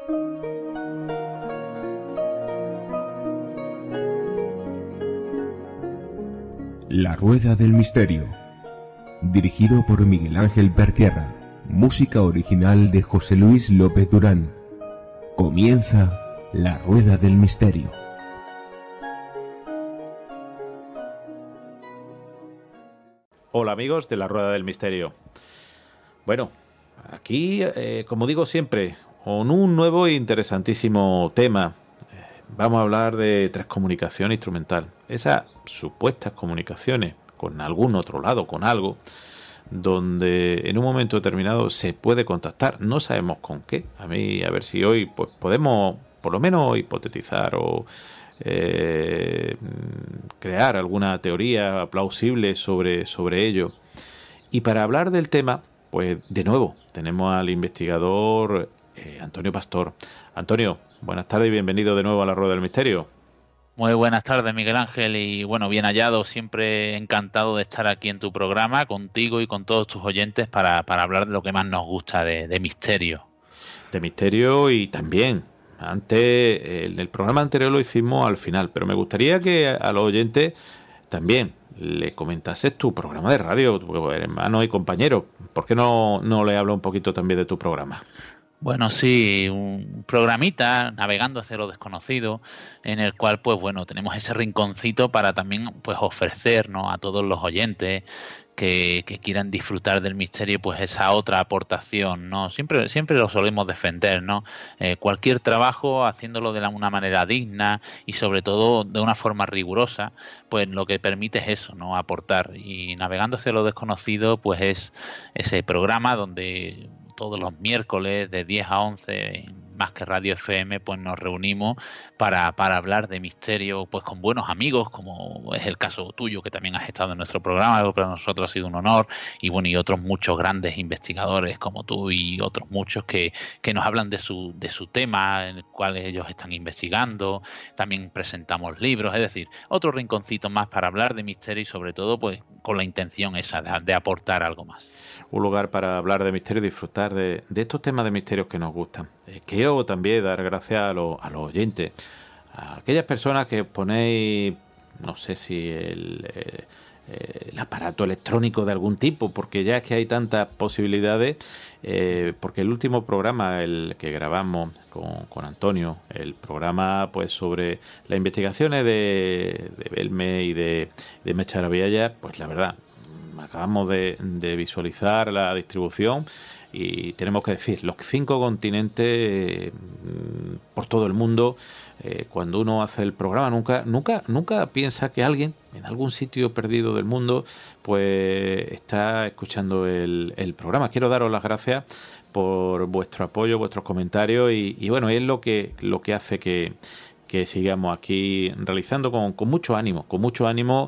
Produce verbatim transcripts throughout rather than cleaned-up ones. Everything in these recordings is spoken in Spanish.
La Rueda del Misterio, dirigido por Miguel Ángel Pertierra, música original de José Luis López Durán. Comienza La Rueda del Misterio. Hola amigos de La Rueda del Misterio. Bueno, aquí, eh, como digo siempre, con un nuevo e interesantísimo tema. Vamos a hablar de transcomunicación instrumental. Esas supuestas comunicaciones con algún otro lado, con algo, donde en un momento determinado se puede contactar. No sabemos con qué. A mí, a ver si hoy pues podemos, por lo menos, hipotetizar o eh, crear alguna teoría plausible sobre, sobre ello. Y para hablar del tema, pues de nuevo, tenemos al investigador eh, Antonio Pastor. Antonio, buenas tardes y bienvenido de nuevo a La Rueda del Misterio. Muy buenas tardes, Miguel Ángel, y bueno, bien hallado, siempre encantado de estar aquí en tu programa, contigo y con todos tus oyentes para, para hablar de lo que más nos gusta, de, de misterio. De misterio y también, antes, en el programa anterior lo hicimos al final, pero me gustaría que a los oyentes también le comentases tu programa de radio, tu hermano y compañero. ¿Por qué no, no le hablo un poquito también de tu programa? Bueno, sí, un programita navegando hacia lo desconocido, en el cual, pues bueno, tenemos ese rinconcito para también, pues, ofrecernos a todos los oyentes que, que quieran disfrutar del misterio, pues esa otra aportación, ¿no? Siempre, siempre lo solemos defender, ¿no? Eh, cualquier trabajo haciéndolo de la, una manera digna y sobre todo de una forma rigurosa, pues lo que permite es eso, ¿no? Aportar. Y navegando hacia lo desconocido, pues es ese programa donde todos los miércoles de diez a once en Más que Radio F M, pues nos reunimos para, para hablar de misterio, pues con buenos amigos, como es el caso tuyo, que también has estado en nuestro programa, algo para nosotros ha sido un honor, y bueno, y otros muchos grandes investigadores como tú y otros muchos que, que nos hablan de su, de su tema, en el cual ellos están investigando. También presentamos libros, es decir, otro rinconcito más para hablar de misterio y sobre todo, pues con la intención esa de, de aportar algo más. Un lugar para hablar de misterio y disfrutar de, de estos temas de misterios que nos gustan. Eh, quiero también dar gracias a, lo, a los oyentes, a aquellas personas que ponéis, no sé si el, eh, el aparato electrónico de algún tipo, porque ya es que hay tantas posibilidades, eh, porque el último programa, el que grabamos con, con Antonio, el programa pues sobre las investigaciones de, de Belme y de, de Mecha Vialla, pues la verdad, acabamos de, de visualizar la distribución y tenemos que decir, los cinco continentes, eh, por todo el mundo, eh, cuando uno hace el programa nunca, nunca, nunca piensa que alguien en algún sitio perdido del mundo pues está escuchando el, el programa. Quiero daros las gracias por vuestro apoyo, vuestros comentarios y, y bueno, es lo que, lo que hace que que sigamos aquí realizando con, con mucho ánimo, con mucho ánimo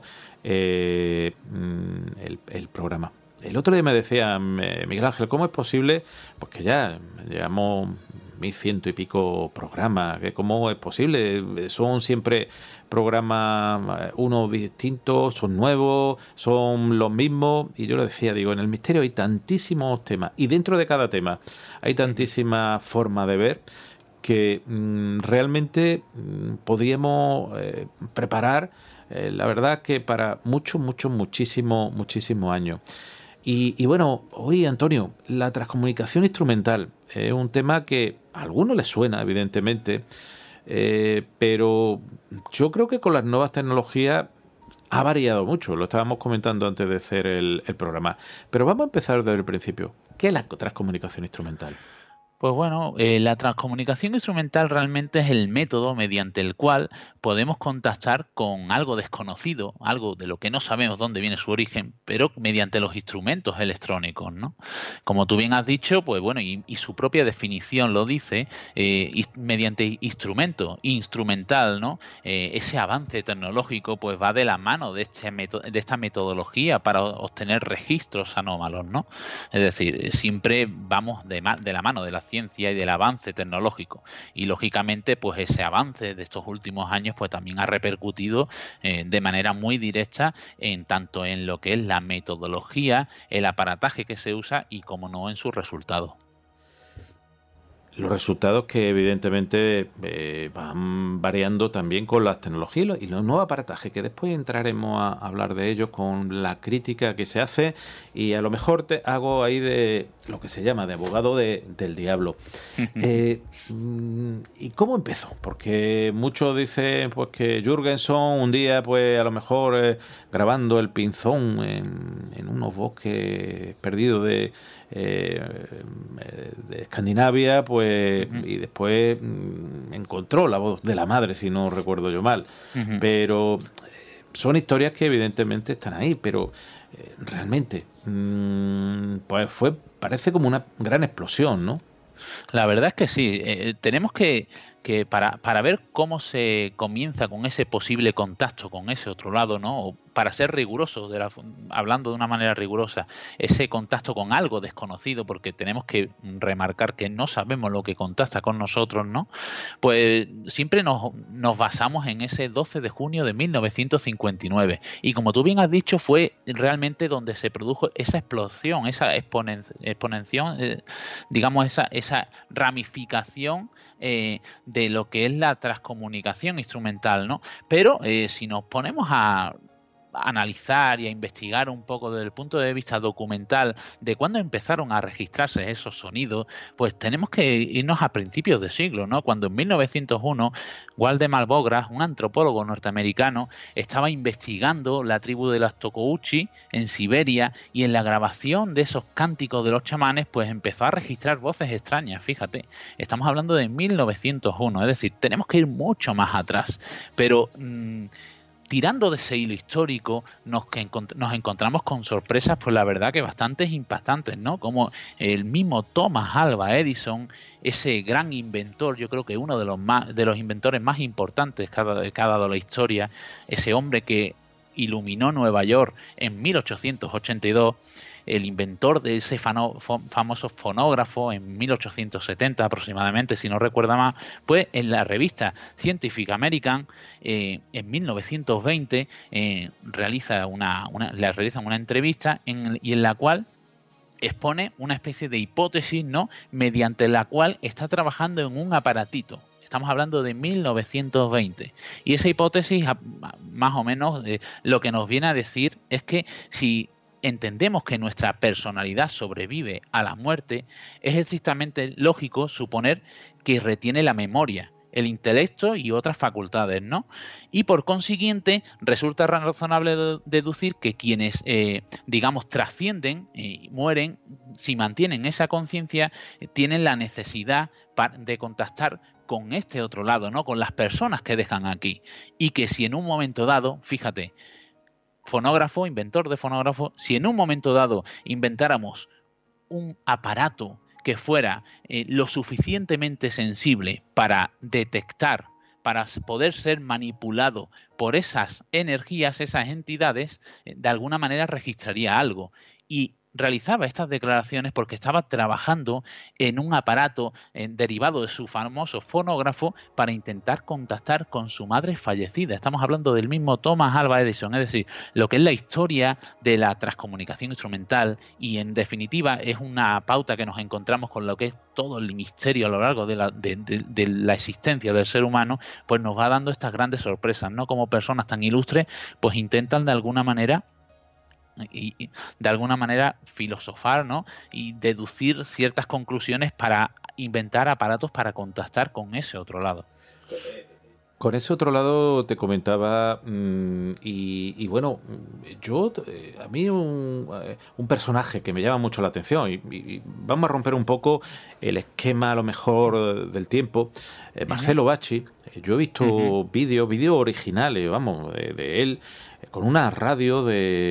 eh, el, el programa. El otro día me decía Miguel Ángel, ¿cómo es posible? Pues que ya llevamos mil ciento y pico programas, que ¿cómo es posible? Son siempre programas unos distintos, son nuevos, son los mismos, y yo le decía, digo, en el misterio hay tantísimos temas, y dentro de cada tema hay tantísimas formas de ver que mmm, realmente mmm, podríamos eh, preparar, eh, la verdad que para muchos, muchos, muchísimos, muchísimos años. Y, y bueno, hoy, Antonio, la transcomunicación instrumental es un tema que a algunos les suena, evidentemente, eh, pero yo creo que con las nuevas tecnologías ha variado mucho. Lo estábamos comentando antes de hacer el, el programa. Pero vamos a empezar desde el principio. ¿Qué es la transcomunicación instrumental? Pues bueno, eh, la transcomunicación instrumental realmente es el método mediante el cual podemos contactar con algo desconocido, algo de lo que no sabemos dónde viene su origen, pero mediante los instrumentos electrónicos, ¿no? Como tú bien has dicho, pues bueno, y, y su propia definición lo dice, eh, y mediante instrumento, instrumental, ¿no? Eh, ese avance tecnológico pues va de la mano de, este método, de esta metodología para obtener registros anómalos, ¿no? Es decir, siempre vamos de, ma de la mano de la ciencia y del avance tecnológico, y lógicamente pues ese avance de estos últimos años pues también ha repercutido eh, de manera muy directa en tanto en lo que es la metodología, el aparataje que se usa y como no en sus resultados. los resultados que evidentemente eh, van variando también con las tecnologías y los, y los nuevos aparatajes, que después entraremos a hablar de ellos con la crítica que se hace, y a lo mejor te hago ahí de lo que se llama de abogado de, del diablo. eh, ¿Y cómo empezó? Porque muchos dicen pues que Jürgenson un día pues a lo mejor eh, grabando el Pinzón en, en unos bosques perdidos de Eh, de Escandinavia, pues, uh-huh. y después mmm, encontró la voz de la madre, si no recuerdo yo mal. Uh-huh. Pero eh, son historias que evidentemente están ahí, pero eh, realmente, mmm, pues fue, parece como una gran explosión, ¿no? La verdad es que sí. Eh, tenemos que que para, para ver cómo se comienza con ese posible contacto con ese otro lado, ¿no? O para ser riguroso, de la, hablando de una manera rigurosa, ese contacto con algo desconocido, porque tenemos que remarcar que no sabemos lo que contacta con nosotros, ¿no? Pues siempre nos, nos basamos en ese doce de junio de mil novecientos cincuenta y nueve. Y como tú bien has dicho, fue realmente donde se produjo esa explosión, esa exponen, exponenciación, eh, digamos, esa, esa ramificación eh, de lo que es la transcomunicación instrumental, ¿no? Pero eh, si nos ponemos a analizar y a investigar un poco desde el punto de vista documental de cuándo empezaron a registrarse esos sonidos, pues tenemos que irnos a principios de siglo, ¿no? Cuando en mil novecientos uno Waldemar Bogras, un antropólogo norteamericano, estaba investigando la tribu de las Tokouchi en Siberia, y en la grabación de esos cánticos de los chamanes pues empezó a registrar voces extrañas. Fíjate, estamos hablando de mil novecientos uno, es decir, tenemos que ir mucho más atrás, pero mmm, tirando de ese hilo histórico nos, que encont- nos encontramos con sorpresas, pues la verdad que bastante impactantes, ¿no? Como el mismo Thomas Alva Edison, ese gran inventor, yo creo que uno de los más, de los inventores más importantes que ha, que ha dado la historia, ese hombre que iluminó Nueva York en mil ochocientos ochenta y dos, el inventor de ese fano, famoso fonógrafo en mil ochocientos setenta aproximadamente, si no recuerda más, pues en la revista Scientific American eh, en mil novecientos veinte eh, realiza una, una, le realizan una entrevista en, y en la cual expone una especie de hipótesis, ¿no?, mediante la cual está trabajando en un aparatito. Estamos hablando de mil novecientos veinte. Y esa hipótesis, más o menos, eh, lo que nos viene a decir es que si entendemos que nuestra personalidad sobrevive a la muerte, es estrictamente lógico suponer que retiene la memoria, el intelecto y otras facultades, ¿no? Y por consiguiente resulta razonable deducir que quienes, eh, digamos, trascienden y mueren, si mantienen esa conciencia, tienen la necesidad de contactar con este otro lado, ¿no?, con las personas que dejan aquí, y que si en un momento dado, fíjate, fonógrafo, inventor de fonógrafo, si en un momento dado inventáramos un aparato que fuera eh, lo suficientemente sensible para detectar, para poder ser manipulado por esas energías, esas entidades, eh, de alguna manera registraría algo. Y realizaba estas declaraciones porque estaba trabajando en un aparato eh, derivado de su famoso fonógrafo para intentar contactar con su madre fallecida. Estamos hablando del mismo Thomas Alva Edison, es decir, lo que es la historia de la transcomunicación instrumental, y en definitiva es una pauta que nos encontramos con lo que es todo el misterio a lo largo de la, de, de, de la existencia del ser humano, pues nos va dando estas grandes sorpresas, ¿no? Como personas tan ilustres pues intentan de alguna manera Y, y de alguna manera filosofar, ¿no?, y deducir ciertas conclusiones para inventar aparatos para contactar con ese otro lado. Con ese otro lado te comentaba, mmm, y, y bueno, yo, a mí un, un personaje que me llama mucho la atención, y, y vamos a romper un poco el esquema a lo mejor del tiempo, eh, Marcelo uh-huh. Bacci. Yo he visto uh-huh. vídeos, vídeos originales, vamos, de, de él, con una radio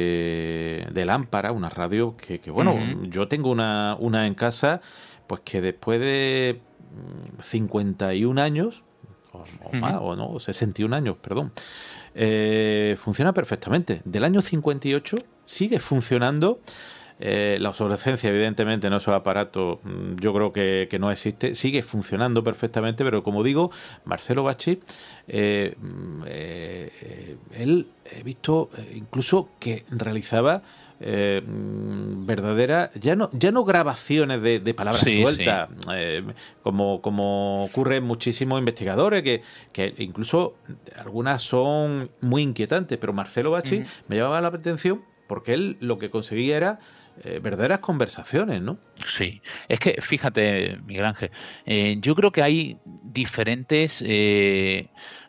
de, de lámpara, una radio que, que bueno, uh-huh. yo tengo una, una en casa, pues que después de cincuenta y un años, o, o más, uh-huh. o no, sesenta y un años, perdón, eh, funciona perfectamente. Del año cincuenta y ocho sigue funcionando Eh, la obsolescencia, evidentemente, no es el aparato, yo creo que, que no existe, sigue funcionando perfectamente, pero como digo, Marcelo Bacci, eh, eh, él he visto incluso que realizaba eh, verdaderas, ya no, ya no grabaciones de, de palabras Sí, sueltas, sí. eh, como, como ocurre en muchísimos investigadores, que, que incluso algunas son muy inquietantes, pero Marcelo Bacci Ujú. me llamaba la atención porque él lo que conseguía era eh, verdaderas conversaciones, ¿no? Sí, es que fíjate, Miguel Ángel, eh, yo creo que hay diferentes eh,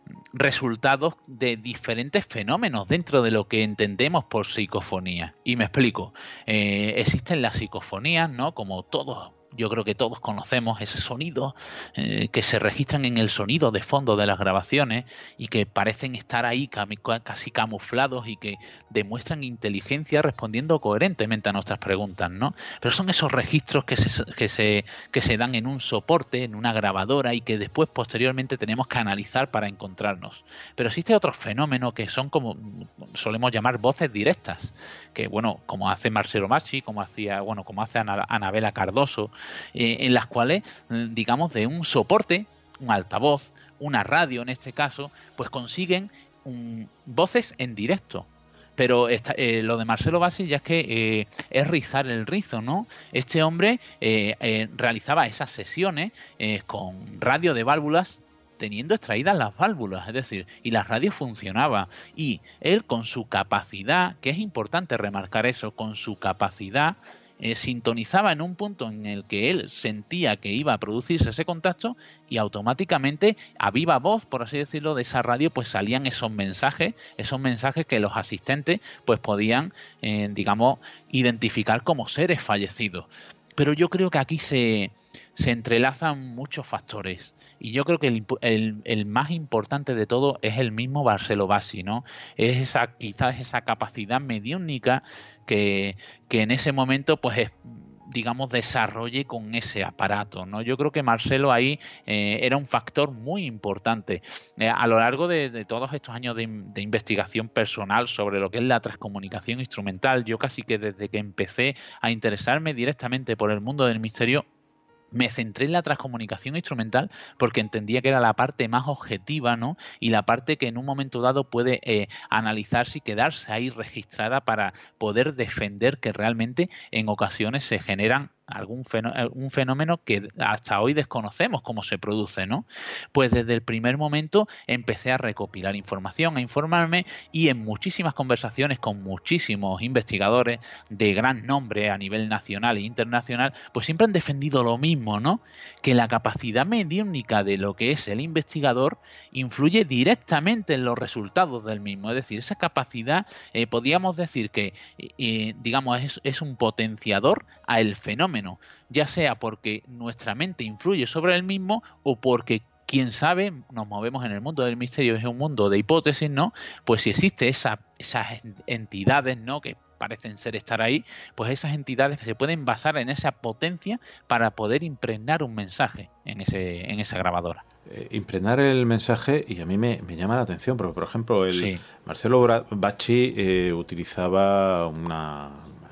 resultados de diferentes fenómenos dentro de lo que entendemos por psicofonía. Y me explico, eh, existen las psicofonías, ¿no? Como todos, yo creo que todos conocemos ese sonido eh, que se registran en el sonido de fondo de las grabaciones y que parecen estar ahí cami- casi camuflados y que demuestran inteligencia respondiendo coherentemente a nuestras preguntas, ¿no? Pero son esos registros que se, que se, que se dan en un soporte, en una grabadora y que después posteriormente tenemos que analizar para encontrarnos. Pero existe otro fenómeno que son como solemos llamar voces directas, que bueno, como hace Marcelo Bacci, como hacía, bueno, como hace Ana, Anabela Cardoso, eh, en las cuales, digamos, de un soporte, un altavoz, una radio en este caso, pues consiguen un, voces en directo. Pero esta, eh, lo de Marcelo Bacci ya es que eh, es rizar el rizo, ¿no? Este hombre eh, eh, realizaba esas sesiones eh, con radio de válvulas teniendo extraídas las válvulas, es decir, y la radio funcionaba. Y él con su capacidad, que es importante remarcar eso, con su capacidad eh, sintonizaba en un punto en el que él sentía que iba a producirse ese contacto y automáticamente a viva voz, por así decirlo, de esa radio pues salían esos mensajes, esos mensajes que los asistentes pues podían, eh, digamos, identificar como seres fallecidos. Pero yo creo que aquí se, se entrelazan muchos factores. Y yo creo que el, el, el más importante de todo es el mismo Marcelo Bacci, ¿no? Es esa, quizás esa capacidad mediúnica que, que en ese momento, pues, es, digamos, desarrolle con ese aparato, ¿no? Yo creo que Marcelo ahí eh, era un factor muy importante. Eh, a lo largo de, de todos estos años de, de investigación personal sobre lo que es la transcomunicación instrumental, yo casi que desde que empecé a interesarme directamente por el mundo del misterio, me centré en la transcomunicación instrumental porque entendía que era la parte más objetiva, ¿no? Y la parte que en un momento dado puede eh, analizarse y quedarse ahí registrada para poder defender que realmente en ocasiones se generan algún fenómeno, un fenómeno que hasta hoy desconocemos cómo se produce, ¿no? Pues desde el primer momento empecé a recopilar información, a informarme y en muchísimas conversaciones con muchísimos investigadores de gran nombre a nivel nacional e internacional, pues siempre han defendido lo mismo, ¿no? Que la capacidad mediúnica de lo que es el investigador influye directamente en los resultados del mismo, es decir, esa capacidad, eh, podríamos decir que, eh, digamos, es, es un potenciador a el fenómeno, ya sea porque nuestra mente influye sobre el mismo o porque, quién sabe, nos movemos en el mundo del misterio, es un mundo de hipótesis, ¿no? Pues si existe esa, esas entidades, ¿no? Que parecen ser estar ahí, pues esas entidades se pueden basar en esa potencia para poder impregnar un mensaje en ese en esa grabadora. Eh, impregnar el mensaje, y a mí me, me llama la atención, porque por ejemplo el Sí. Marcelo Bacci eh, utilizaba una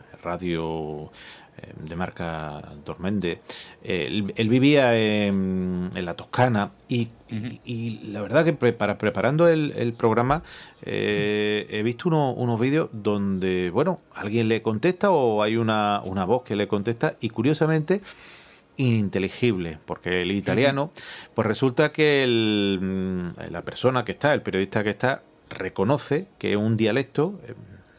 radio eh, de marca Dormende. Eh, él, él vivía en, en la Toscana y, Uh-huh. y, y la verdad que pre para, preparando el, el programa eh, he visto uno, unos vídeos donde, bueno, alguien le contesta o hay una, una voz que le contesta y curiosamente ininteligible, porque el italiano, pues resulta que el, la persona que está, el periodista que está, reconoce que es un dialecto, eh,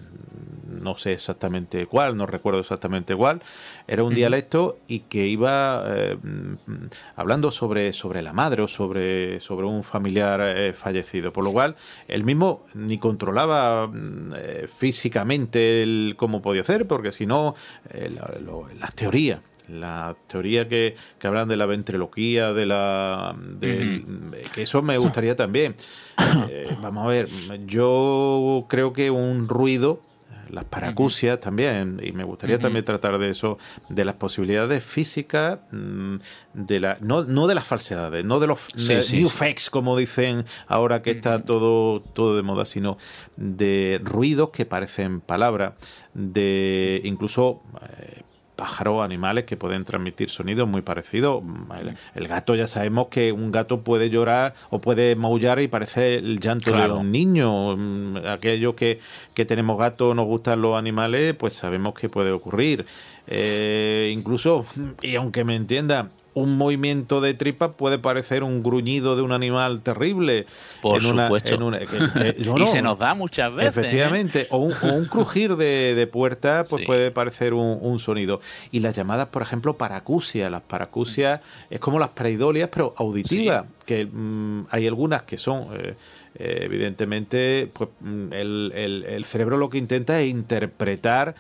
no sé exactamente cuál, no recuerdo exactamente cuál, era un uh-huh. dialecto y que iba eh, hablando sobre, sobre la madre o sobre, sobre un familiar eh, fallecido, por lo cual él mismo ni controlaba eh, físicamente el, cómo podía hacer, porque si no, eh, la, lo, las teorías la teoría que, que hablan de la ventriloquía, de la de, uh-huh. que eso me gustaría también. Eh, vamos a ver, yo creo que un ruido las paracusias uh-huh. también, y me gustaría uh-huh. también tratar de eso, de las posibilidades físicas, de la no no de las falsedades, no de los sí, sí, new sí. fakes, como dicen ahora que uh-huh. está todo, todo de moda, sino de ruidos que parecen palabras, de incluso... Eh, pájaros, animales que pueden transmitir sonidos muy parecidos. El, el gato, ya sabemos que un gato puede llorar o puede maullar y parece el llanto claro. de un niño. Aquellos que, que tenemos gatos, nos gustan los animales, pues sabemos que puede ocurrir. Eh, incluso, y aunque me entienda, un movimiento de tripa puede parecer un gruñido de un animal terrible. Por en una, supuesto. En una, que, que, y no, se nos da muchas veces. Efectivamente. ¿eh? O, un, o un crujir de, de puerta pues sí. puede parecer un, un sonido. Y las llamadas, por ejemplo, paracusias. Las paracusias mm. es como las pareidolias, pero auditivas. Sí. Que mmm, hay algunas que son... Eh, Eh, evidentemente pues el, el, el cerebro lo que intenta es interpretar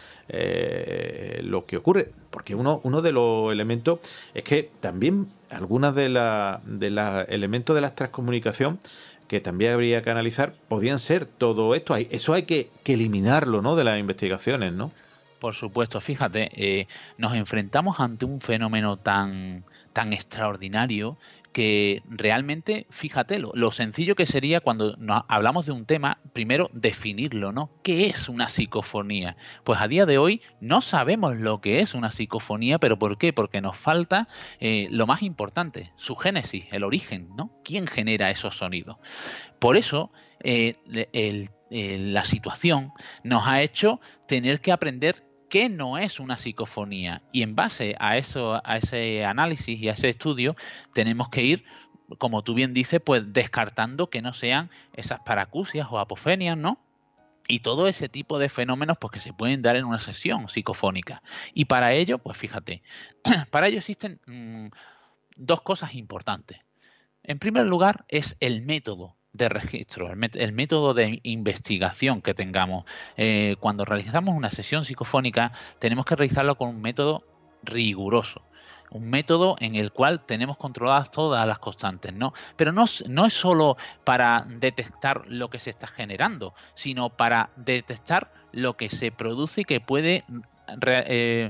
eh, lo que ocurre, porque uno, uno de los elementos es que también algunas de los de la elementos de la transcomunicación que también habría que analizar podían ser todo esto. Eso hay que, que eliminarlo, ¿no?, de las investigaciones, ¿no? Por supuesto, fíjate, eh, nos enfrentamos ante un fenómeno tan, tan extraordinario que realmente, fíjate, lo, lo sencillo que sería cuando nos hablamos de un tema, primero definirlo, ¿no? ¿Qué es una psicofonía? Pues a día de hoy no sabemos lo que es una psicofonía, ¿pero por qué? Porque nos falta eh, lo más importante, su génesis, el origen, ¿no? ¿Quién genera esos sonidos? Por eso, eh, el, el, la situación nos ha hecho tener que aprender qué no es una psicofonía, y en base a eso, a ese análisis y a ese estudio tenemos que ir, como tú bien dices, pues descartando que no sean esas paracusias o apofenias, ¿no? Y todo ese tipo de fenómenos pues que se pueden dar en una sesión psicofónica. Y para ello, pues fíjate, para ello existen mmm, dos cosas importantes. En primer lugar es el método de registro, el, met- el método de investigación que tengamos. Eh, cuando realizamos una sesión psicofónica tenemos que realizarlo con un método riguroso, un método en el cual tenemos controladas todas las constantes, ¿no? Pero no, no es solo para detectar lo que se está generando, sino para detectar lo que se produce y que puede re- eh,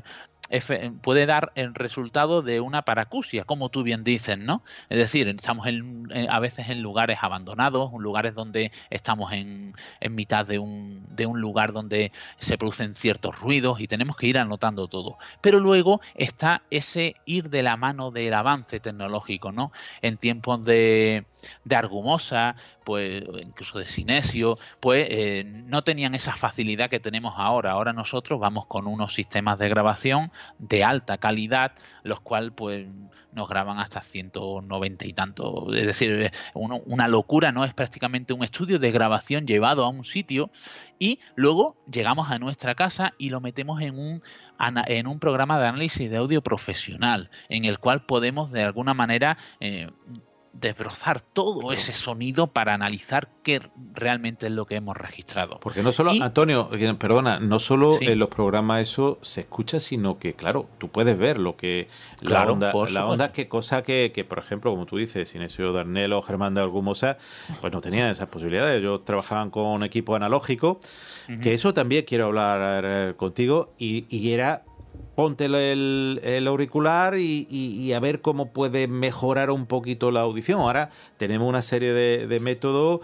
puede dar el resultado de una paracusia, como tú bien dices, ¿no? Es decir, estamos en, a veces en lugares abandonados, lugares donde estamos en, en mitad de un, de un lugar donde se producen ciertos ruidos y tenemos que ir anotando todo. Pero luego está ese ir de la mano del avance tecnológico, ¿no? En tiempos de, de Argumosa, pues incluso de Sinesio, pues eh, no tenían esa facilidad que tenemos ahora. Ahora nosotros vamos con unos sistemas de grabación de alta calidad, los cuales pues nos graban hasta ciento noventa y tanto, es decir, uno, una locura, ¿no? Es prácticamente un estudio de grabación llevado a un sitio y luego llegamos a nuestra casa y lo metemos en un, en un programa de análisis de audio profesional, en el cual podemos de alguna manera eh, desbrozar todo ese sonido para analizar qué realmente es lo que hemos registrado. Porque no solo, y, Antonio, perdona, no solo sí. en los programas eso se escucha, sino que, claro, tú puedes ver lo que claro, la onda, la onda que cosa que, que, por ejemplo, como tú dices, Sinesio Darnell o Germán de Argumosa, pues no tenían esas posibilidades. Ellos trabajaban con equipo analógico, uh-huh. que eso también quiero hablar contigo, y, y era... Ponte el, el auricular y, y, y a ver cómo puede mejorar un poquito la audición. Ahora tenemos una serie de, de métodos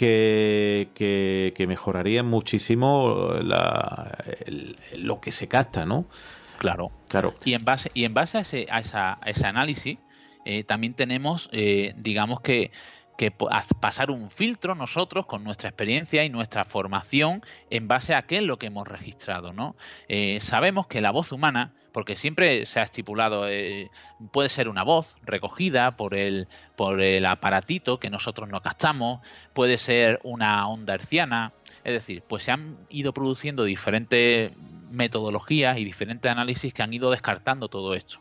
que, que, que mejorarían muchísimo la, el, lo que se capta, ¿no? Claro, claro. Y en base, y en base a, ese, a, esa, a ese análisis, eh, también tenemos, eh, digamos que, que pasar un filtro nosotros con nuestra experiencia y nuestra formación en base a qué es lo que hemos registrado, ¿no? Eh, sabemos que la voz humana, porque siempre se ha estipulado, eh, puede ser una voz recogida por el, por el aparatito que nosotros no captamos, puede ser una onda hertziana, es decir, pues se han ido produciendo diferentes metodologías y diferentes análisis que han ido descartando todo esto.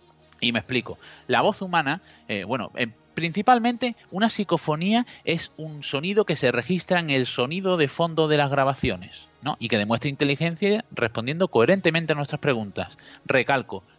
Y me explico. La voz humana, eh, bueno, eh, principalmente una psicofonía es un sonido que se registra en el sonido de fondo de las grabaciones, ¿no? Y que demuestra inteligencia respondiendo coherentemente a nuestras preguntas. Recalco,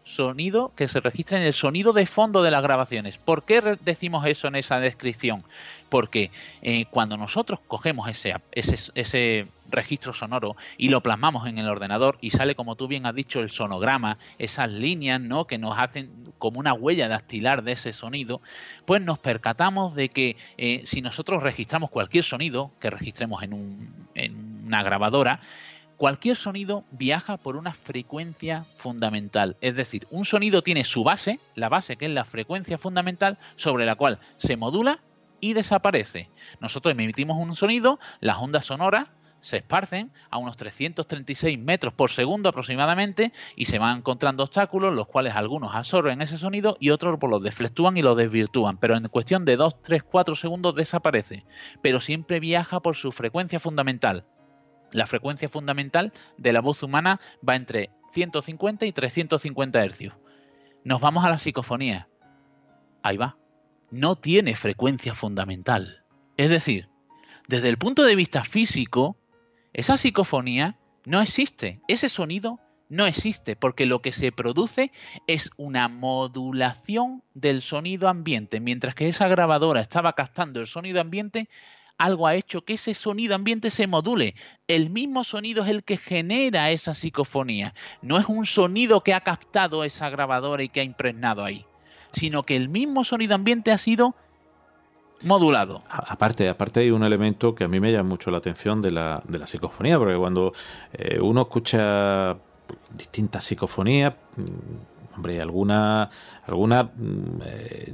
sonido, que se registre en el sonido de fondo de las grabaciones. ¿Por qué decimos eso en esa descripción? Porque eh, cuando nosotros cogemos ese, ese, ese registro sonoro y lo plasmamos en el ordenador y sale, como tú bien has dicho, el sonograma, esas líneas, ¿no?, que nos hacen como una huella dactilar de ese sonido, pues nos percatamos de que eh, si nosotros registramos cualquier sonido que registremos en, un, en una grabadora, cualquier sonido viaja por una frecuencia fundamental. Es decir, un sonido tiene su base, la base que es la frecuencia fundamental, sobre la cual se modula y desaparece. Nosotros emitimos un sonido, las ondas sonoras se esparcen a unos trescientos treinta y seis metros por segundo aproximadamente y se van encontrando obstáculos, los cuales algunos absorben ese sonido y otros pues, los desflectúan y los desvirtúan, pero en cuestión de dos, tres, cuatro segundos desaparece, pero siempre viaja por su frecuencia fundamental. La frecuencia fundamental de la voz humana va entre ciento cincuenta y trescientos cincuenta hercios. Nos vamos a la psicofonía. Ahí va. No tiene frecuencia fundamental. Es decir, desde el punto de vista físico, esa psicofonía no existe. Ese sonido no existe porque lo que se produce es una modulación del sonido ambiente. Mientras que esa grabadora estaba captando el sonido ambiente, algo ha hecho que ese sonido ambiente se module. El mismo sonido es el que genera esa psicofonía. No es un sonido que ha captado esa grabadora y que ha impregnado ahí, sino que el mismo sonido ambiente ha sido modulado. Aparte, aparte hay un elemento que a mí me llama mucho la atención de la, de la psicofonía, porque cuando eh, uno escucha distintas psicofonías, hombre, algunas algunas eh,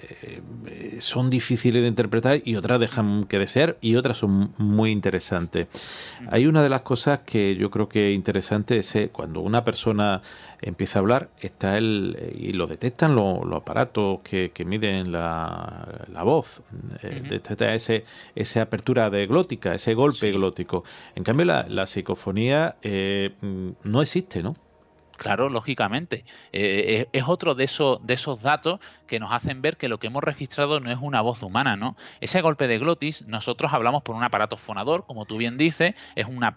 eh, son difíciles de interpretar y otras dejan que desear y otras son muy interesantes. Hay una de las cosas que yo creo que es interesante es eh, cuando una persona empieza a hablar, está el y lo detectan los, los aparatos que, que miden la, la voz, eh, uh-huh. detecta ese esa apertura de glótica, ese golpe sí. glótico. En cambio, la, la psicofonía eh, no existe, ¿no? Claro, lógicamente. Eh, es otro de esos, de esos datos que nos hacen ver que lo que hemos registrado no es una voz humana, ¿no? Ese golpe de glotis, nosotros hablamos por un aparato fonador, como tú bien dices, es una,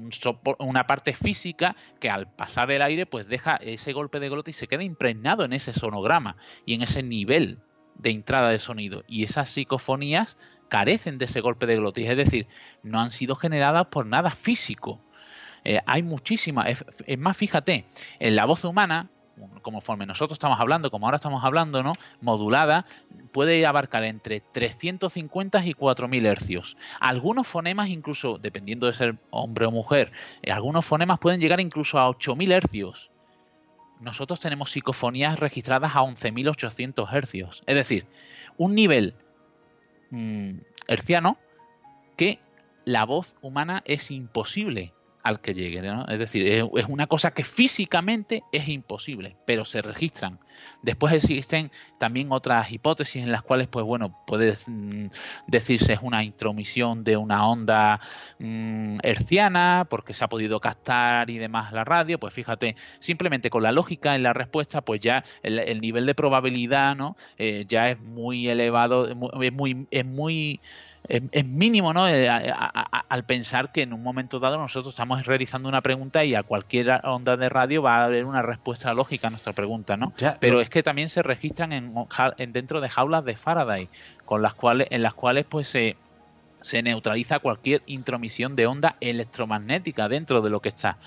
una parte física que al pasar el aire, pues deja ese golpe de glotis, se queda impregnado en ese sonograma y en ese nivel de entrada de sonido. Y esas psicofonías carecen de ese golpe de glotis, es decir, no han sido generadas por nada físico. Eh, hay muchísimas, es, es más, fíjate, en la voz humana, conforme nosotros estamos hablando, como ahora estamos hablando, ¿no?, modulada, puede abarcar entre trescientos cincuenta y cuatro mil hercios. Algunos fonemas, incluso, dependiendo de ser hombre o mujer, eh, algunos fonemas pueden llegar incluso a ocho mil hercios. Nosotros tenemos psicofonías registradas a once mil ochocientos hercios. Es decir, un nivel mmm, herciano que la voz humana es imposible al que llegue, ¿no? Es decir, es una cosa que físicamente es imposible, pero se registran. Después existen también otras hipótesis en las cuales, pues bueno, puede mm, decirse es una intromisión de una onda mm, herciana, porque se ha podido captar y demás la radio. Pues fíjate, simplemente con la lógica en la respuesta, pues ya el, el nivel de probabilidad, ¿no?, eh, ya es muy elevado, es muy, es muy Es, es mínimo, ¿no?, eh, a, a, a, al pensar que en un momento dado nosotros estamos realizando una pregunta y a cualquier onda de radio va a haber una respuesta lógica a nuestra pregunta, ¿no? Ya, pero no. Es que también se registran en, en dentro de jaulas de Faraday, con las cuales, en las cuales pues se, se neutraliza cualquier intromisión de onda electromagnética dentro de lo que está.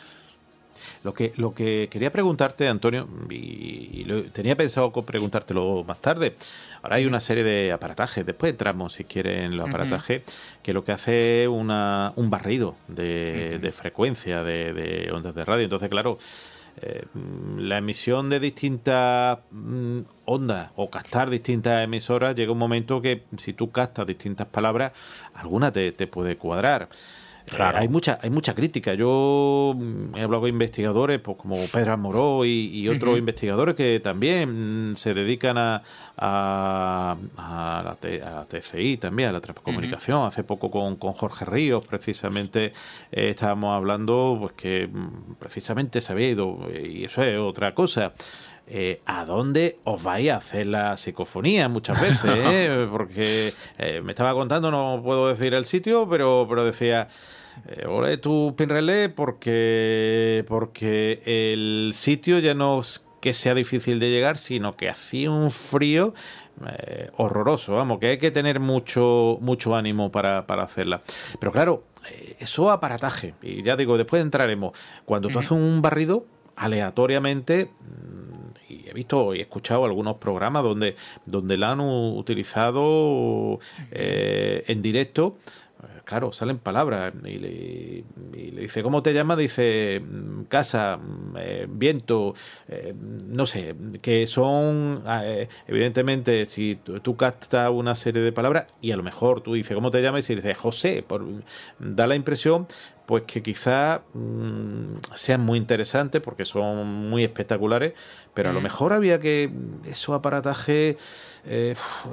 Lo que lo que quería preguntarte, Antonio, y, y lo, tenía pensado preguntártelo más tarde. Ahora hay una serie de aparatajes, después entramos, si quieren, en los aparatajes, uh-huh. que lo que hace es una, un barrido de, uh-huh. de frecuencia de, de ondas de radio. Entonces, claro, eh, la emisión de distintas mm, ondas o captar distintas emisoras, llega un momento que si tú captas distintas palabras, alguna te, te puede cuadrar. Claro. Eh, hay mucha hay mucha crítica. Yo he hablado con investigadores pues, como Pedro Amoró y, y otros uh-huh. investigadores que también se dedican a, a, a, la, T, a la T C I también, a la transcomunicación. Uh-huh. Hace poco con, con Jorge Ríos precisamente eh, estábamos hablando pues que precisamente se había ido, y eso es otra cosa. Eh, ¿A dónde os vais a hacer la psicofonía muchas veces? ¿eh? Porque eh, me estaba contando, no puedo decir el sitio, pero pero decía, eh, ole tu pinrelé porque porque el sitio ya nos que sea difícil de llegar, sino que hacía un frío eh, horroroso, vamos, que hay que tener mucho mucho ánimo para, para hacerla. Pero claro, eh, eso aparataje, y ya digo, después entraremos. Cuando tú uh-huh. haces un barrido, aleatoriamente, y he visto y he escuchado algunos programas donde, donde la han utilizado eh, en directo. Claro, salen palabras y le, y le dice, ¿cómo te llamas? Dice, casa, eh, viento, eh, no sé, que son, eh, evidentemente, si tú, tú captas una serie de palabras y a lo mejor tú dices, ¿cómo te llamas? Y dices, José, por, da la impresión pues que quizá mmm, sean muy interesantes porque son muy espectaculares, pero a lo mejor había que esos aparatajes eh,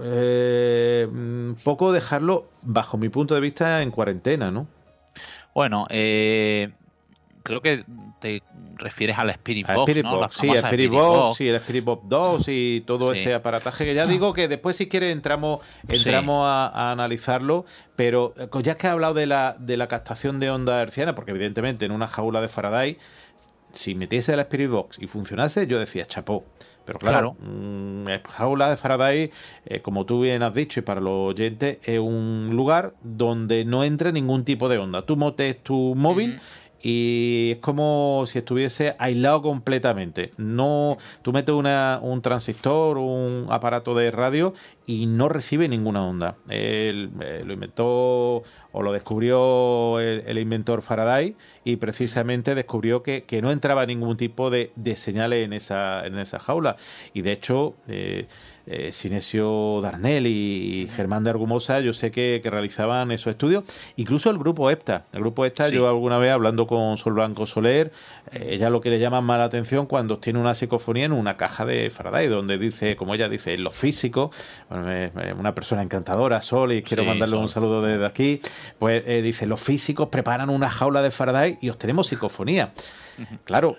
eh, un poco dejarlo, bajo mi punto de vista, en cuarentena, ¿no? Bueno, eh, creo que te refieres al Spirit Box, Spirit ¿no? Box, sí, el Spirit Box, sí, el Spirit Box dos y todo sí. ese aparataje que ya digo que después si quieres entramos entramos sí. a, a analizarlo, pero ya que he hablado de la de la captación de onda hertziana, porque evidentemente en una jaula de Faraday, si metiese el Spirit Box y funcionase, yo decía chapó. Pero claro, claro. Mmm, jaula de Faraday, eh, como tú bien has dicho y para los oyentes, es un lugar donde no entra ningún tipo de onda. Tú montes tu móvil uh-huh. y es como si estuviese aislado completamente. No, tú metes una, un transistor, un aparato de radio y no recibe ninguna onda. Él, eh, lo inventó o lo descubrió el, el inventor Faraday y precisamente descubrió que, que no entraba ningún tipo de, de señales en esa, en esa jaula. Y de hecho, eh, eh, Sinesio Darnell y, y Germán de Argumosa, yo sé que, que realizaban esos estudios. Incluso el grupo EPTA. El grupo EPTA, sí. yo alguna vez hablando con Sol Blanco Soler, eh, ella lo que le llama más la atención cuando tiene una psicofonía en una caja de Faraday, donde dice, como ella dice, en lo físico, bueno, eh, una persona encantadora, Sol, y quiero sí, mandarle Sol. un saludo desde aquí, pues eh, dice, los físicos preparan una jaula de Faraday y obtenemos psicofonía. Uh-huh. Claro,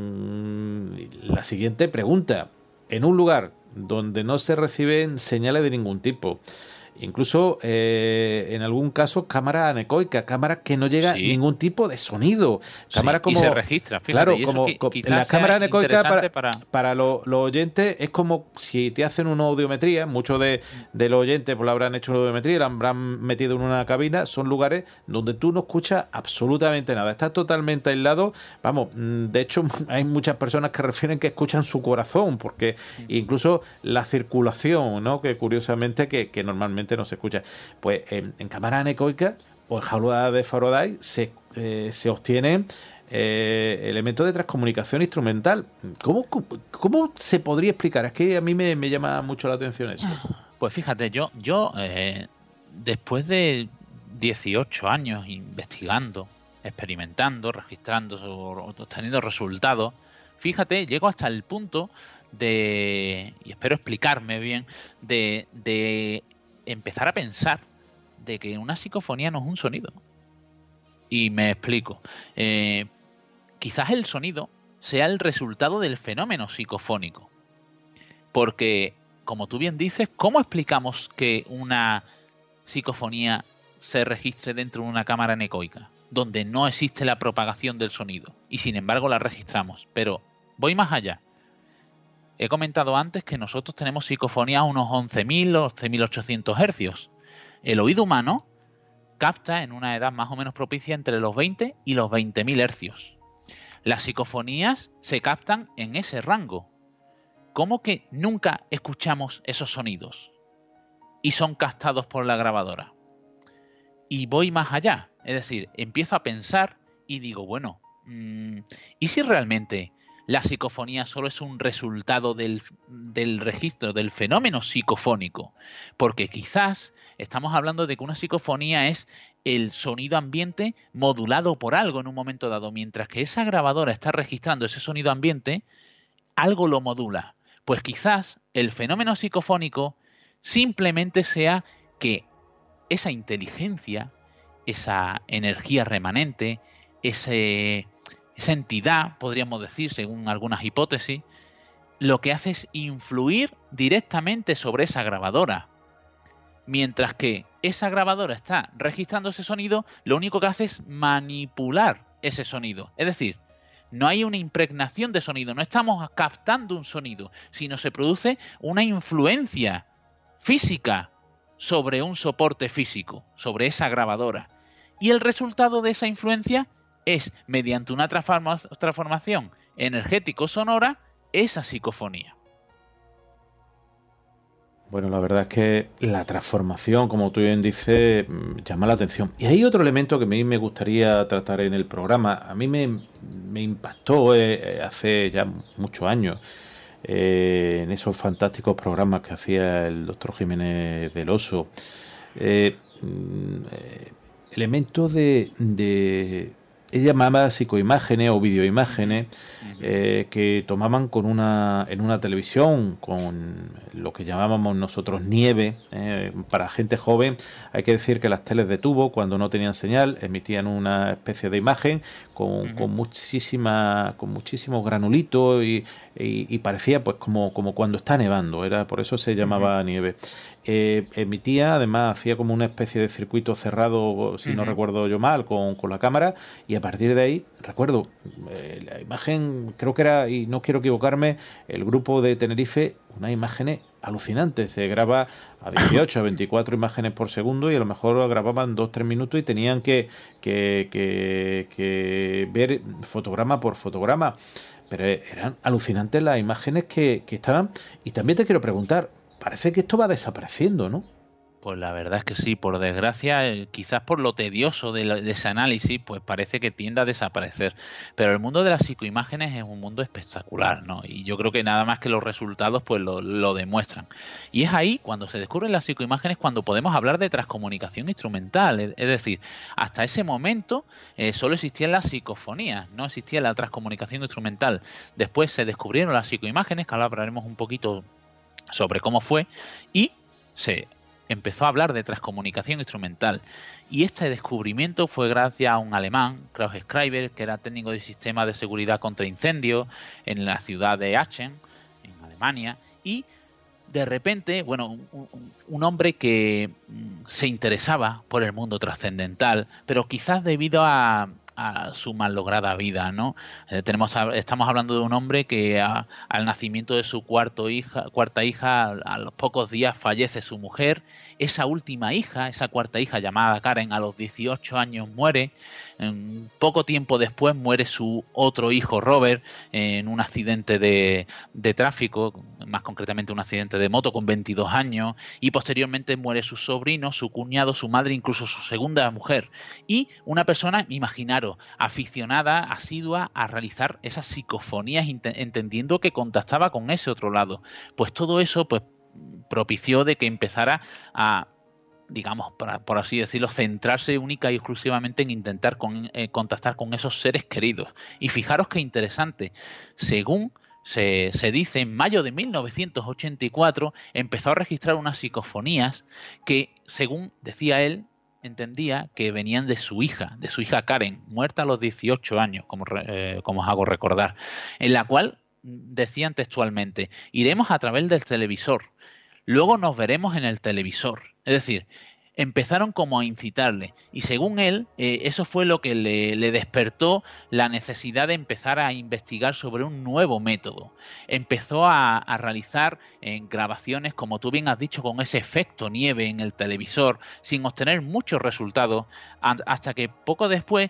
mmm, la siguiente pregunta, en un lugar donde no se reciben señales de ningún tipo, incluso eh, en algún caso cámara anecoica, cámara que no llega sí. ningún tipo de sonido, cámara sí, como y se registra, fíjate, claro, y como, como la cámara anecoica para, para... para los, los oyentes es como si te hacen una audiometría, muchos de, de los oyentes pues la habrán hecho una audiometría, la habrán metido en una cabina, son lugares donde tú no escuchas absolutamente nada, estás totalmente aislado, vamos, de hecho hay muchas personas que refieren que escuchan su corazón, porque incluso la circulación, ¿no? Que curiosamente que, que normalmente no se escucha. Pues en, en cámara anecoica o en jaula de Faraday se, eh, se obtienen eh, elementos de transcomunicación instrumental. ¿Cómo, cómo, ¿Cómo se podría explicar? Es que a mí me, me llama mucho la atención eso. Pues fíjate, yo, yo eh, después de dieciocho años investigando, experimentando, registrando, obteniendo resultados, fíjate, llego hasta el punto de, y espero explicarme bien, de, de empezar a pensar de que una psicofonía no es un sonido. Y me explico. Eh, quizás el sonido sea el resultado del fenómeno psicofónico. Porque, como tú bien dices, ¿cómo explicamos que una psicofonía se registre dentro de una cámara anecoica, donde no existe la propagación del sonido, y sin embargo la registramos? Pero voy más allá. He comentado antes que nosotros tenemos psicofonía a unos once mil o once mil ochocientos hercios. El oído humano capta en una edad más o menos propicia entre los veinte y los veinte mil hercios. Las psicofonías se captan en ese rango. ¿Cómo que nunca escuchamos esos sonidos y son captados por la grabadora? Y voy más allá, es decir, empiezo a pensar y digo, bueno, mmm, ¿y si realmente la psicofonía solo es un resultado del, del registro, del fenómeno psicofónico? Porque quizás estamos hablando de que una psicofonía es el sonido ambiente modulado por algo en un momento dado, mientras que esa grabadora está registrando ese sonido ambiente, algo lo modula. Pues quizás el fenómeno psicofónico simplemente sea que esa inteligencia, esa energía remanente, ese... esa entidad, podríamos decir, según algunas hipótesis, lo que hace es influir directamente sobre esa grabadora. Mientras que esa grabadora está registrando ese sonido, lo único que hace es manipular ese sonido. Es decir, No hay una impregnación de sonido, no estamos captando un sonido, sino se produce una influencia física sobre un soporte físico, sobre esa grabadora. Y el resultado de esa influencia es, mediante una transforma- transformación energético-sonora, esa psicofonía. Bueno, la verdad es que la transformación, como tú bien dices, llama la atención. Y hay otro elemento que a mí me gustaría tratar en el programa. A mí me, me impactó eh, hace ya muchos años eh, en esos fantásticos programas que hacía el doctor Jiménez del Oso. Eh, eh, elementos de... de ella llamaba psicoimágenes o videoimágenes eh, que tomaban con una en una televisión con lo que llamábamos nosotros nieve. Eh, para gente joven hay que decir que las teles de tubo, cuando no tenían señal, emitían una especie de imagen con, uh-huh. con muchísima con muchísimos granulitos y, y, y parecía pues como, como cuando está nevando. Era por eso se llamaba uh-huh. nieve. Eh, emitía, además hacía como una especie de circuito cerrado, si uh-huh. no recuerdo yo mal, con, con la cámara, y a partir de ahí, recuerdo, eh, la imagen, creo que era, y no quiero equivocarme, el grupo de Tenerife, unas imágenes alucinantes, se graba a dieciocho, a veinticuatro imágenes por segundo y a lo mejor grababan dos tres minutos y tenían que, que, que, que ver fotograma por fotograma, pero eran alucinantes las imágenes que, que estaban. Y también te quiero preguntar, parece que esto va desapareciendo, ¿no? Pues la verdad es que sí, por desgracia, eh, quizás por lo tedioso de, la, de ese análisis, pues parece que tiende a desaparecer. Pero el mundo de las psicoimágenes es un mundo espectacular, ¿no? Y yo creo que nada más que los resultados pues lo, lo demuestran. Y es ahí, cuando se descubren las psicoimágenes, cuando podemos hablar de transcomunicación instrumental. Es, es decir, hasta ese momento eh, solo existían las psicofonías, no existía la transcomunicación instrumental. Después se descubrieron las psicoimágenes, que ahora hablaremos un poquito sobre cómo fue, y se empezó a hablar de transcomunicación instrumental. Y este descubrimiento fue gracias a un alemán, Klaus Schreiber, que era técnico de sistema de seguridad contra incendios en la ciudad de Aachen, en Alemania, y de repente, bueno, un, un hombre que se interesaba por el mundo trascendental, pero quizás debido a a su mal lograda vida, ¿no? Eh, tenemos, estamos hablando de un hombre que a, al nacimiento de su cuarto hija, cuarta hija, a, a los pocos días fallece su mujer. Esa última hija, esa cuarta hija llamada Karen, a los dieciocho años muere. En poco tiempo después muere su otro hijo Robert en un accidente de, de tráfico, más concretamente un accidente de moto con veintidós años, y posteriormente muere su sobrino, su cuñado, su madre, incluso su segunda mujer. Y una persona, imaginaros, aficionada, asidua a realizar esas psicofonías, entendiendo que contactaba con ese otro lado. Pues todo eso pues propició de que empezara a, digamos, por, por así decirlo, centrarse única y exclusivamente en intentar con, eh, contactar con esos seres queridos. Y fijaros qué interesante, según se, se dice, en mayo de mil novecientos ochenta y cuatro empezó a registrar unas psicofonías que, según decía él, entendía que venían de su hija, de su hija Karen, muerta a los dieciocho años, como, eh, como os hago recordar, en la cual decían textualmente: iremos a través del televisor, luego nos veremos en el televisor. Es decir, empezaron como a incitarle, y según él, eh, eso fue lo que le, le despertó la necesidad de empezar a investigar sobre un nuevo método. Empezó a, a realizar en grabaciones, como tú bien has dicho, con ese efecto nieve en el televisor, sin obtener muchos resultados, hasta que poco después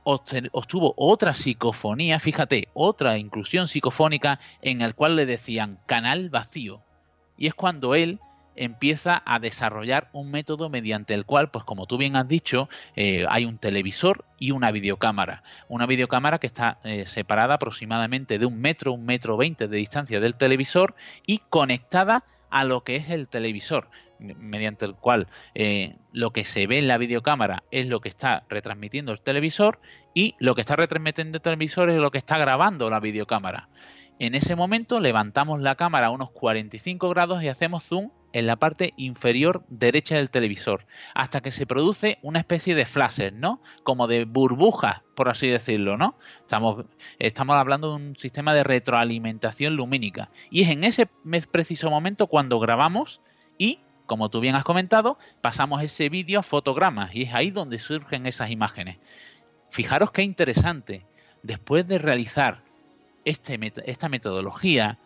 obtuvo otra psicofonía, fíjate, otra inclusión psicofónica en el cual le decían canal vacío. Y es cuando él empieza a desarrollar un método mediante el cual, pues como tú bien has dicho, eh, hay un televisor y una videocámara. Una videocámara que está eh, separada aproximadamente de un metro, un metro veinte de distancia del televisor y conectada a lo que es el televisor, mediante el cual eh, lo que se ve en la videocámara es lo que está retransmitiendo el televisor y lo que está retransmitiendo el televisor es lo que está grabando la videocámara. En ese momento levantamos la cámara a unos cuarenta y cinco grados y hacemos zoom en la parte inferior derecha del televisor, hasta que se produce una especie de flashes, ¿no? Como de burbujas, por así decirlo, ¿no? Estamos, estamos hablando de un sistema de retroalimentación lumínica. Y es en ese preciso momento cuando grabamos y, como tú bien has comentado, pasamos ese vídeo a fotogramas y es ahí donde surgen esas imágenes. Fijaros qué interesante. después de realizar este, esta metodología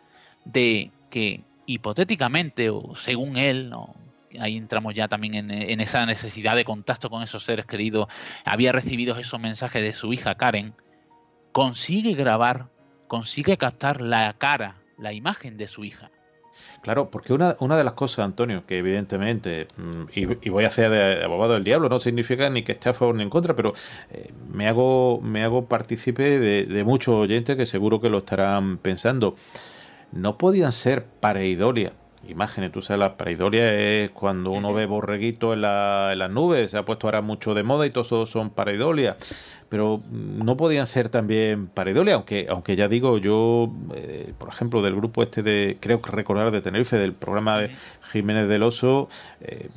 de que hipotéticamente, o según él, ¿no?, ahí entramos ya también en, en esa necesidad de contacto con esos seres queridos, había recibido esos mensajes de su hija Karen, consigue grabar, consigue captar la cara, la imagen de su hija. Claro, porque una, una de las cosas, Antonio, que evidentemente, y, y voy a hacer de abogado del diablo, no significa ni que esté a favor ni en contra, pero eh, me hago me hago partícipe de, de muchos oyentes que seguro que lo estarán pensando. No podían ser pareidolia. Imágenes, tú sabes, la pareidolia es cuando uno ve borreguitos en, la, en las nubes, se ha puesto ahora mucho de moda y todos son pareidolia, pero no podían ser también pareidolia, aunque aunque ya digo, yo, eh, por ejemplo, del grupo este de, creo que recordar de Tenerife, del programa de Jiménez del Oso, eh,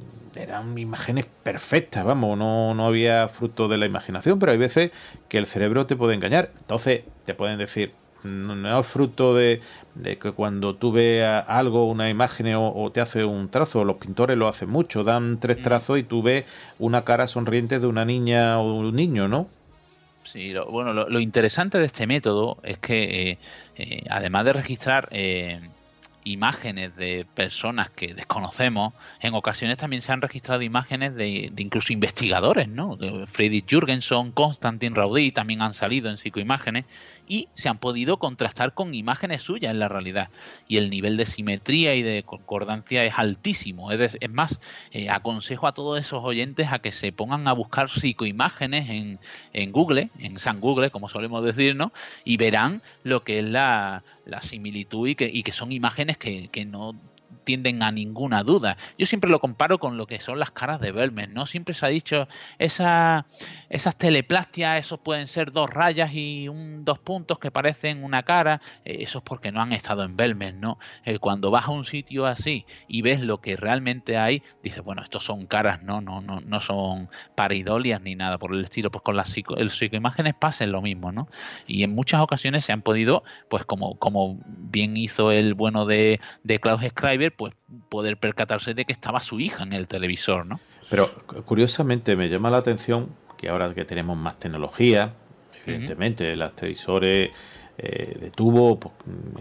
eran imágenes perfectas, vamos, no, no había fruto de la imaginación, pero hay veces que el cerebro te puede engañar, entonces te pueden decir, no es fruto de, de que cuando tú veas algo, una imagen o, o te hace un trazo, los pintores lo hacen mucho, dan tres trazos y tú ves una cara sonriente de una niña o un niño, ¿no? Sí, lo, bueno, lo, lo interesante de este método es que eh, eh, además de registrar eh, imágenes de personas que desconocemos, en ocasiones también se han registrado imágenes de, de incluso investigadores, ¿no? De Fredrik Jürgensen, Konstantin Raudí también han salido en psicoimágenes y se han podido contrastar con imágenes suyas en la realidad. Y el nivel de simetría y de concordancia es altísimo. Es, de, es más, eh, aconsejo a todos esos oyentes a que se pongan a buscar psicoimágenes en, en Google, en San Google, como solemos decir, ¿no? Y verán lo que es la, la similitud y que, y que son imágenes que, que no tienden a ninguna duda. Yo siempre lo comparo con lo que son las caras de Belmes, ¿no? Siempre se ha dicho esa, esas teleplastias, esos pueden ser dos rayas y un, dos puntos que parecen una cara, eh, eso es porque no han estado en Belmes, ¿no? Eh, cuando vas a un sitio así y ves lo que realmente hay, dices, bueno, estos son caras, no, no, no, no son pareidolias ni nada por el estilo. Pues con las psico, el psicoimágenes pasa lo mismo, ¿no? Y en muchas ocasiones se han podido, pues como, como bien hizo el bueno de, de Klaus Schreiber, pues poder percatarse de que estaba su hija en el televisor, ¿no? Pero curiosamente me llama la atención que ahora que tenemos más tecnología, evidentemente, uh-huh. los televisores eh, de tubo pues,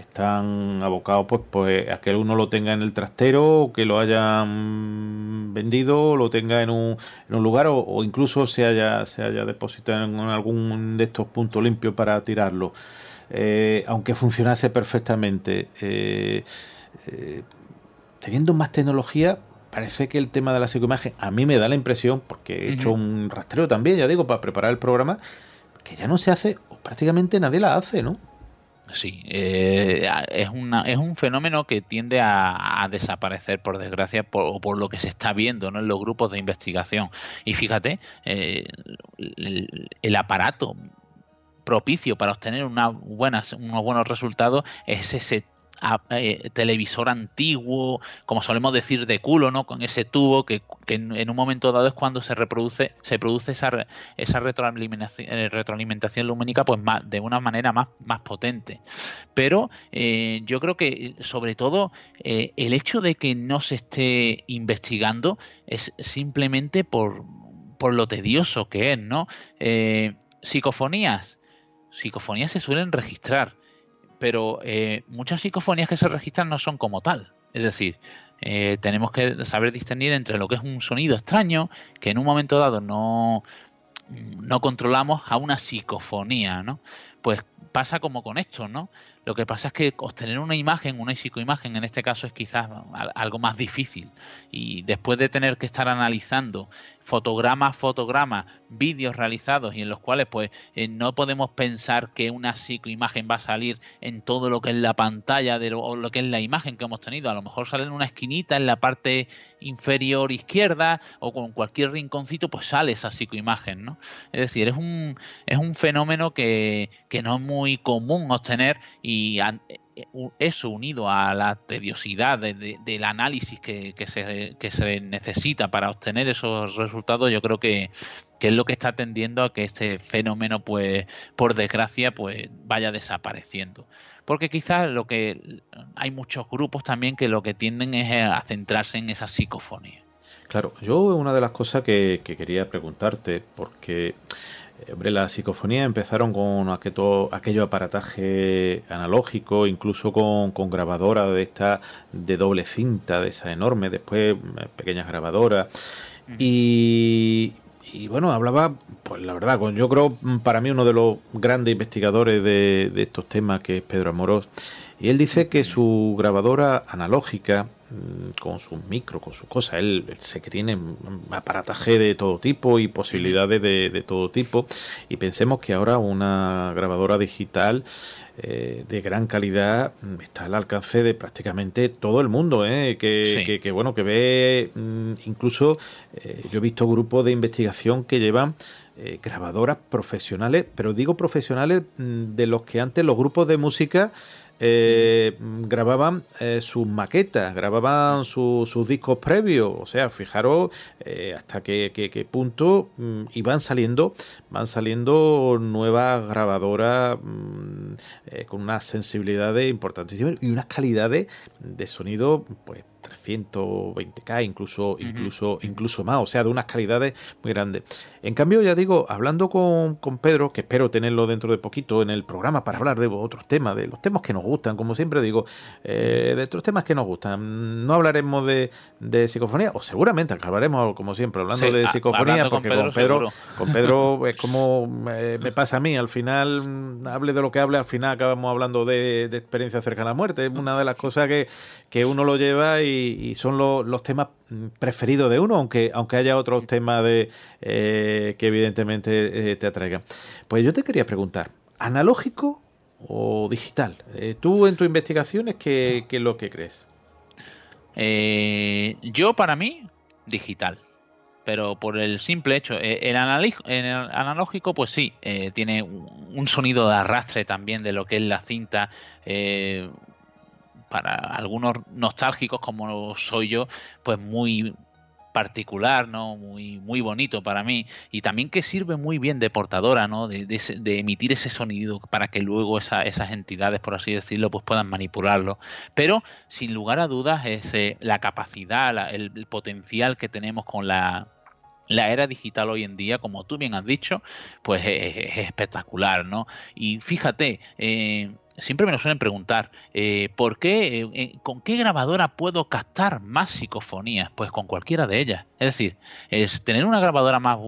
están abocados pues, pues a que uno lo tenga en el trastero, que lo hayan vendido, lo tenga en un, en un lugar o, o incluso se haya, se haya depositado en algún de estos puntos limpios para tirarlo. Eh, aunque funcionase perfectamente, eh, eh, teniendo más tecnología, parece que el tema de la psicoimagen, a mí me da la impresión, porque he uh-huh. hecho un rastreo también, ya digo, para preparar el programa, que ya no se hace, o prácticamente nadie la hace, ¿no? Sí, eh, es, una, es un fenómeno que tiende a, a desaparecer, por desgracia, por, o por lo que se está viendo, ¿no?, en los grupos de investigación. Y fíjate, eh, el, el aparato propicio para obtener una buenas, unos buenos resultados es ese A, eh, televisor antiguo, como solemos decir, de culo, ¿no? Con ese tubo que, que en, en un momento dado es cuando se reproduce, se produce esa, esa retroalimentación, eh, retroalimentación lumínica, pues más, de una manera más, más potente. Pero eh, yo creo que sobre todo eh, el hecho de que no se esté investigando es simplemente por, por lo tedioso que es, ¿no? Eh, psicofonías, psicofonías se suelen registrar, pero eh, muchas psicofonías que se registran no son como tal. Es decir, eh, tenemos que saber discernir entre lo que es un sonido extraño, que en un momento dado no, no controlamos, a una psicofonía, ¿no? Pues pasa como con esto, ¿no? Lo que pasa es que obtener una imagen, una psicoimagen en este caso, es quizás algo más difícil. Y después de tener que estar analizando fotograma a fotograma, vídeos realizados y en los cuales pues eh, no podemos pensar que una psicoimagen va a salir en todo lo que es la pantalla de lo, o lo que es la imagen que hemos tenido. A lo mejor sale en una esquinita en la parte inferior izquierda o con cualquier rinconcito, pues sale esa psicoimagen, ¿no? Es decir, es un, es un fenómeno que, que no es muy común obtener, y a, eso unido a la tediosidad de, de, del análisis que, que, se, que se necesita para obtener esos resultados, yo creo que, que es lo que está tendiendo a que este fenómeno, pues por desgracia, pues vaya desapareciendo. Porque quizás lo que hay muchos grupos también que lo que tienden es a centrarse en esa psicofonía. Claro, yo una de las cosas que, que quería preguntarte, porque Eh, hombre, las psicofonías empezaron con aquello, aquello aparataje analógico, incluso con, con grabadoras de esta de doble cinta, de esa enorme, después eh, pequeñas grabadoras. Uh-huh. Y, y bueno, hablaba, pues la verdad, con, yo creo para mí uno de los grandes investigadores de, de estos temas, que es Pedro Amorós, y él dice que su grabadora analógica, con sus micros, con sus cosas, él, él sé que tiene aparataje de todo tipo y posibilidades de, de todo tipo, y pensemos que ahora una grabadora digital eh, de gran calidad está al alcance de prácticamente todo el mundo, ¿eh? que, sí. que, que bueno, que ve, incluso eh, yo he visto grupos de investigación que llevan eh, grabadoras profesionales, pero digo profesionales de los que antes los grupos de música Eh, grababan eh, sus maquetas, grababan su, sus discos previos, o sea, fijaros eh, hasta qué, qué, qué punto mm, y van saliendo, van saliendo nuevas grabadoras mm, eh, con unas sensibilidades importantísimas y unas calidades de sonido, pues trescientos veinte K, incluso, uh-huh. incluso, incluso más, o sea, de unas calidades muy grandes. En cambio, ya digo, hablando con, con Pedro, que espero tenerlo dentro de poquito en el programa para hablar de otros temas, de los temas que nos gustan, como siempre digo, eh, de otros temas que nos gustan. No hablaremos de, de psicofonía, o seguramente acabaremos, como siempre, hablando sí, de psicofonía, hablando porque con Pedro, con Pedro, con Pedro es como me, me pasa a mí, al final, hable de lo que hable, al final acabamos hablando de, de experiencia cercana a la muerte. Es una de las cosas que, que uno lo lleva y y son los, los temas preferidos de uno, aunque aunque haya otros temas de eh, que evidentemente eh, te atraigan. Pues yo te quería preguntar, ¿analógico o digital? Eh, tú en tus investigaciones, ¿qué, qué es lo que crees? Eh, yo, para mí, digital. Pero por el simple hecho, eh, el, analógico, el analógico, pues sí, eh, tiene un sonido de arrastre también de lo que es la cinta, eh, para algunos nostálgicos como soy yo, pues muy particular, ¿no? Muy muy bonito para mí, y también que sirve muy bien de portadora, ¿no? De, de, de emitir ese sonido para que luego esa, esas entidades, por así decirlo, pues puedan manipularlo. Pero sin lugar a dudas es eh, la capacidad, la, el, el potencial que tenemos con la La era digital hoy en día, como tú bien has dicho, pues es, es espectacular, ¿no? Y fíjate, eh, siempre me lo suelen preguntar, eh, ¿por qué, eh, con qué grabadora puedo captar más psicofonías? Pues con cualquiera de ellas. Es decir, es tener una grabadora más,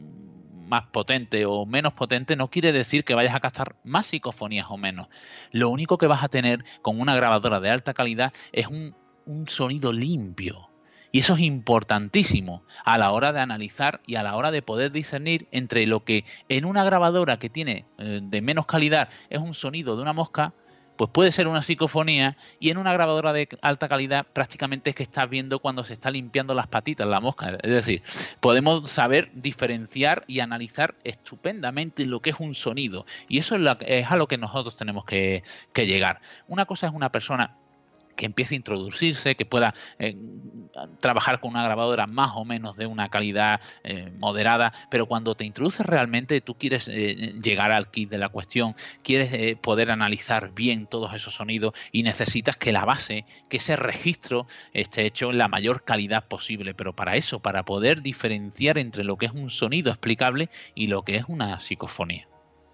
más potente o menos potente no quiere decir que vayas a captar más psicofonías o menos. Lo único que vas a tener con una grabadora de alta calidad es un, un sonido limpio. Y eso es importantísimo a la hora de analizar y a la hora de poder discernir entre lo que en una grabadora que tiene eh, de menos calidad es un sonido de una mosca, pues puede ser una psicofonía, y en una grabadora de alta calidad prácticamente es que estás viendo cuando se está limpiando las patitas la mosca. Es decir, podemos saber diferenciar y analizar estupendamente lo que es un sonido, y eso es, la, es a lo que nosotros tenemos que, que llegar. Una cosa es una persona que empiece a introducirse, que pueda eh, trabajar con una grabadora más o menos de una calidad eh, moderada, pero cuando te introduces realmente tú quieres eh, llegar al kit de la cuestión, quieres eh, poder analizar bien todos esos sonidos y necesitas que la base, que ese registro esté hecho en la mayor calidad posible, pero para eso, para poder diferenciar entre lo que es un sonido explicable y lo que es una psicofonía.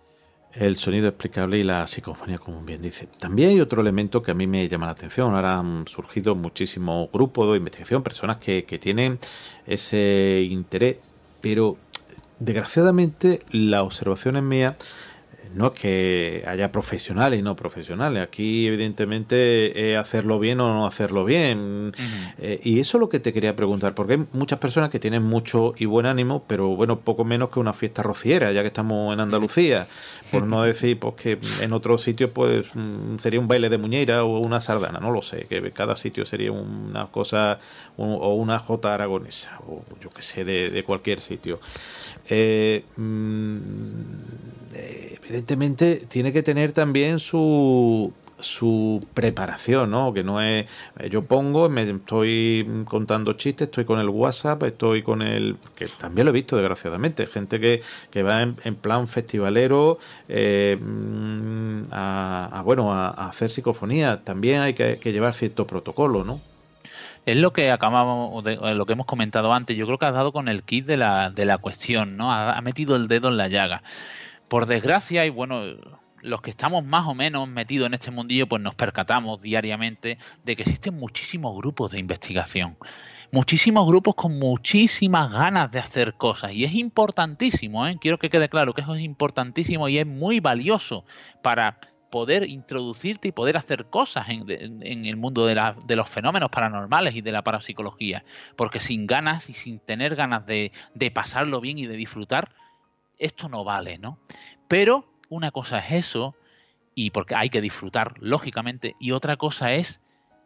El sonido explicable y la psicofonía, como bien dice. También hay otro elemento que a mí me llama la atención. Ahora han surgido muchísimos grupos de investigación, personas que, que tienen ese interés, pero desgraciadamente las observaciones mías no es que haya profesionales y no profesionales. Aquí evidentemente es hacerlo bien o no hacerlo bien. Uh-huh. Eh, y eso es lo que te quería preguntar, porque hay muchas personas que tienen mucho y buen ánimo, pero bueno, poco menos que una fiesta rociera, ya que estamos en Andalucía. Por no decir pues que en otros sitios pues sería un baile de muñeira o una sardana, no lo sé, que cada sitio sería una cosa o una jota aragonesa o yo que sé, de, de cualquier sitio. Eh, mm, eh, evidentemente tiene que tener también su su preparación, ¿no? Que no es yo pongo, me estoy contando chistes, estoy con el WhatsApp, estoy con el que también lo he visto desgraciadamente, gente que, que va en, en plan festivalero eh, a, a bueno a, a hacer psicofonía. También hay que, que llevar cierto protocolo, ¿no? Es lo que acabamos de, lo que hemos comentado antes. Yo creo que has dado con el kit de la, de la cuestión, ¿no? Ha, ha metido el dedo en la llaga. Por desgracia, y bueno, los que estamos más o menos metidos en este mundillo, pues nos percatamos diariamente de que existen muchísimos grupos de investigación. Muchísimos grupos con muchísimas ganas de hacer cosas. Y es importantísimo, ¿eh? Quiero que quede claro que eso es importantísimo y es muy valioso para poder introducirte y poder hacer cosas en, en, en el mundo de, la, de los fenómenos paranormales y de la parapsicología. Porque sin ganas y sin tener ganas de, de pasarlo bien y de disfrutar, esto no vale, ¿no? Pero una cosa es eso, y porque hay que disfrutar, lógicamente, y otra cosa es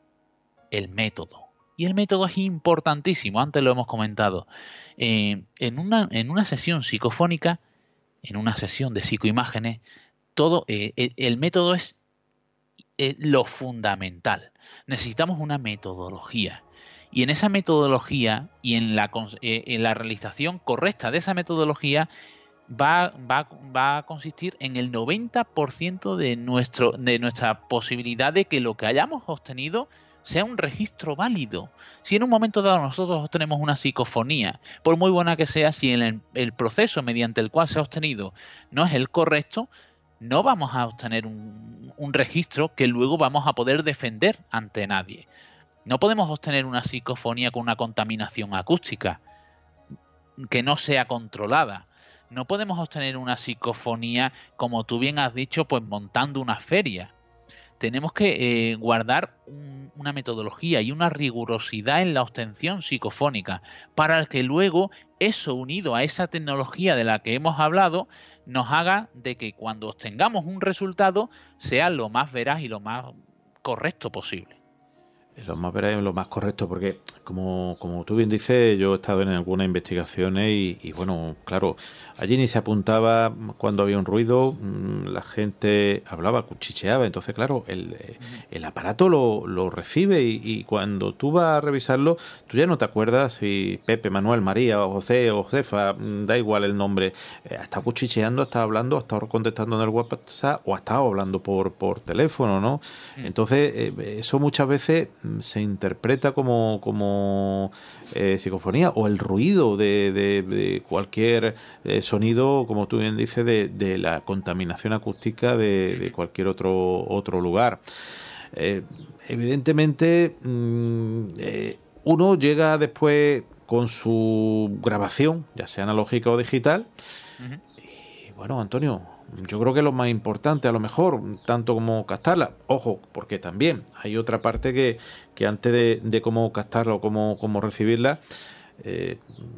el método. Y el método es importantísimo, antes lo hemos comentado. Eh, en, una, en una sesión psicofónica, en una sesión de psicoimágenes, todo eh, el, el método es eh, lo fundamental. Necesitamos una metodología. Y en esa metodología y en la, eh, en la realización correcta de esa metodología va, va, va a consistir en el noventa por ciento de, nuestro, de nuestra posibilidad de que lo que hayamos obtenido sea un registro válido. Si en un momento dado nosotros obtenemos una psicofonía, por muy buena que sea, si el, el proceso mediante el cual se ha obtenido no es el correcto, no vamos a obtener un, un registro que luego vamos a poder defender ante nadie. No podemos obtener una psicofonía con una contaminación acústica que no sea controlada. No podemos obtener una psicofonía, como tú bien has dicho, pues montando una feria. Tenemos que eh, guardar un, una metodología y una rigurosidad en la obtención psicofónica para que luego eso, unido a esa tecnología de la que hemos hablado, nos haga de que cuando obtengamos un resultado sea lo más veraz y lo más correcto posible. Lo más veraz y lo más correcto, porque como, como tú bien dices, yo he estado en algunas investigaciones y, y bueno, claro, allí ni se apuntaba cuando había un ruido, la gente hablaba, cuchicheaba, entonces claro, el, el aparato lo, lo recibe y, y cuando tú vas a revisarlo, tú ya no te acuerdas si Pepe, Manuel, María, o José o Josefa, da igual el nombre, ha estado cuchicheando, ha estado hablando, ha estado contestando en el WhatsApp o ha estado hablando por, por teléfono, ¿no? Mm. Entonces, eh, eso muchas veces se interpreta como, como eh, psicofonía o el ruido de, de, de cualquier eh, sonido, como tú bien dices, de, de la contaminación acústica de, de cualquier otro, otro lugar. Eh, evidentemente, mmm, eh, uno llega después con su grabación, ya sea analógica o digital, uh-huh. y bueno, Antonio, yo creo que lo más importante, a lo mejor, tanto como captarla, ojo, porque también hay otra parte que, que antes de, de cómo captarla o cómo, cómo recibirla, eh,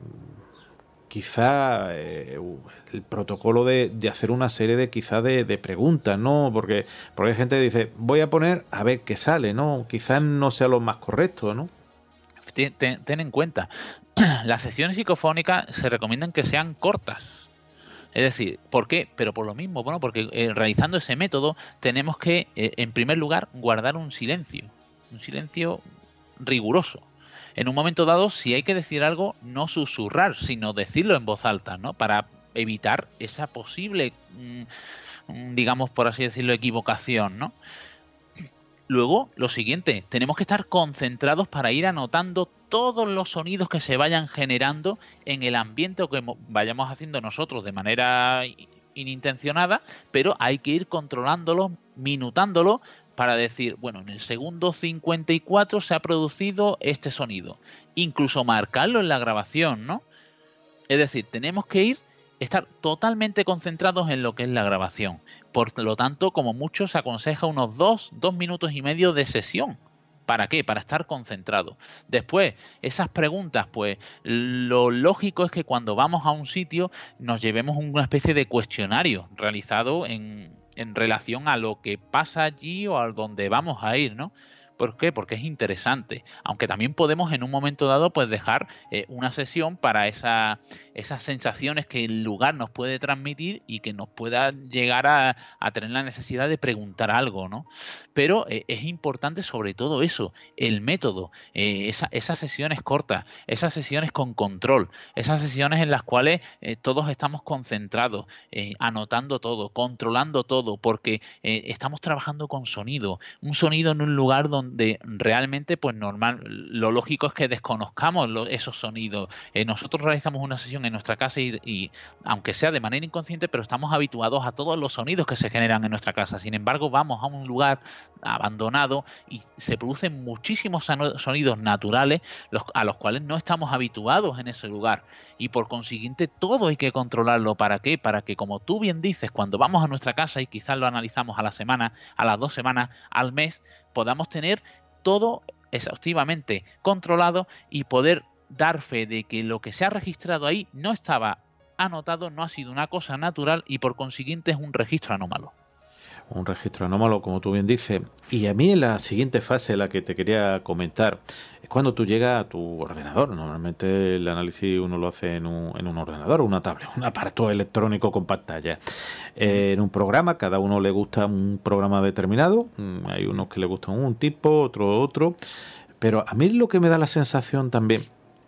quizá eh, el protocolo de, de hacer una serie de quizá de, de preguntas, ¿no? Porque, porque hay gente que dice, voy a poner a ver qué sale, ¿no? Quizás no sea lo más correcto, ¿no? Ten, ten, ten en cuenta, las sesiones psicofónicas se recomiendan que sean cortas. Es decir, ¿por qué? Pero por lo mismo, bueno, porque eh, realizando ese método tenemos que, eh, en primer lugar, guardar un silencio, un silencio riguroso. En un momento dado, si hay que decir algo, no susurrar, sino decirlo en voz alta, ¿no? Para evitar esa posible, mmm, digamos, por así decirlo, equivocación, ¿no? Luego, lo siguiente, tenemos que estar concentrados para ir anotando todos los sonidos que se vayan generando en el ambiente o que vayamos haciendo nosotros de manera inintencionada, pero hay que ir controlándolos, minutándolos para decir, bueno, en el segundo cincuenta y cuatro se ha producido este sonido. Incluso marcarlo en la grabación, ¿no? Es decir, tenemos que ir estar totalmente concentrados en lo que es la grabación. Por lo tanto, como mucho se aconseja unos dos, dos minutos y medio de sesión. ¿Para qué? Para estar concentrado. Después, esas preguntas, pues lo lógico es que cuando vamos a un sitio nos llevemos una especie de cuestionario realizado en, en relación a lo que pasa allí o a donde vamos a ir, ¿no? ¿Por qué? Porque es interesante. Aunque también podemos en un momento dado pues dejar eh, una sesión para esa, esas sensaciones que el lugar nos puede transmitir y que nos pueda llegar a, a tener la necesidad de preguntar algo, ¿no? Pero eh, es importante sobre todo eso, el método, eh, esa, esas sesiones cortas, esas sesiones con control, esas sesiones en las cuales eh, todos estamos concentrados, eh, anotando todo, controlando todo, porque eh, estamos trabajando con sonido, un sonido en un lugar donde donde realmente, pues normal, lo lógico es que desconozcamos lo, esos sonidos. Eh, nosotros realizamos una sesión en nuestra casa y, y, aunque sea de manera inconsciente, pero estamos habituados a todos los sonidos que se generan en nuestra casa. Sin embargo, vamos a un lugar abandonado y se producen muchísimos sonidos naturales los, a los cuales no estamos habituados en ese lugar. Y por consiguiente, todo hay que controlarlo. ¿Para qué? Para que, como tú bien dices, cuando vamos a nuestra casa y quizás lo analizamos a la semana, a las dos semanas, al mes, podamos tener todo exhaustivamente controlado y poder dar fe de que lo que se ha registrado ahí no estaba anotado, no ha sido una cosa natural y por consiguiente es un registro anómalo. Un registro anómalo, como tú bien dices. Y a mí en la siguiente fase, la que te quería comentar, es cuando tú llegas a tu ordenador. Normalmente el análisis uno lo hace en un, en un ordenador, una tablet, un aparato electrónico con pantalla. Eh, en un programa, cada uno le gusta un programa determinado. Hay unos que le gustan un tipo, otro otro. Pero a mí lo que me da la sensación también,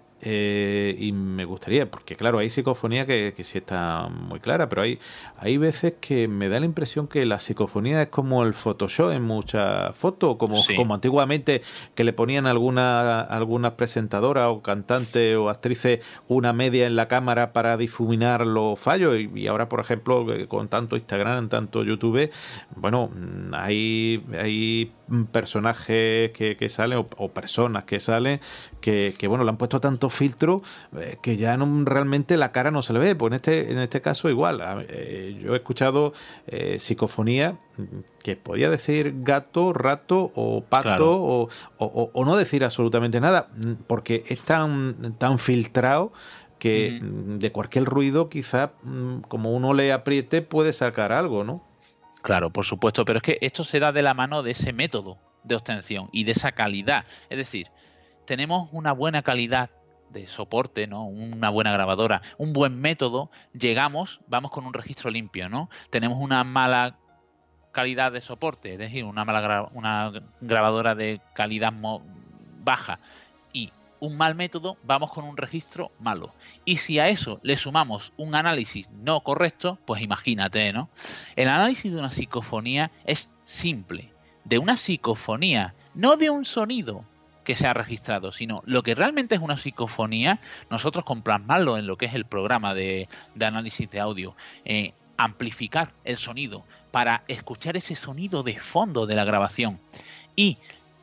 Eh, y me gustaría, porque claro, hay psicofonía que, que sí está muy clara, pero hay, hay veces que me da la impresión que la psicofonía es como el Photoshop en muchas fotos, como, sí. como antiguamente que le ponían alguna, algunas presentadoras o cantantes o actrices una media en la cámara para difuminar los fallos, y, y ahora por ejemplo con tanto Instagram, tanto YouTube, bueno, hay, hay personajes que, que salen o, o personas que salen que, que bueno, le han puesto tanto filtro eh, que ya no, realmente la cara no se le ve. Pues en este en este caso igual. Eh, yo he escuchado eh, psicofonía que podía decir gato, rato o pato, claro. o, o, o no decir absolutamente nada, porque es tan, tan filtrado que uh-huh. de cualquier ruido quizá como uno le apriete puede sacar algo, ¿no? Claro, por supuesto, pero es que esto se da de la mano de ese método de obtención y de esa calidad. Es decir, tenemos una buena calidad de soporte, ¿no? Una buena grabadora, un buen método, llegamos, vamos con un registro limpio, ¿no? Tenemos una mala calidad de soporte, es decir, una mala gra- una grabadora de calidad mo- baja y un mal método, vamos con un registro malo. Y si a eso le sumamos un análisis no correcto, pues imagínate, ¿no? El análisis de una psicofonía es simple, de una psicofonía, no de un sonido que se ha registrado, sino lo que realmente es una psicofonía, nosotros con plasmarlo en lo que es el programa de, de análisis de audio, eh, amplificar el sonido para escuchar ese sonido de fondo de la grabación y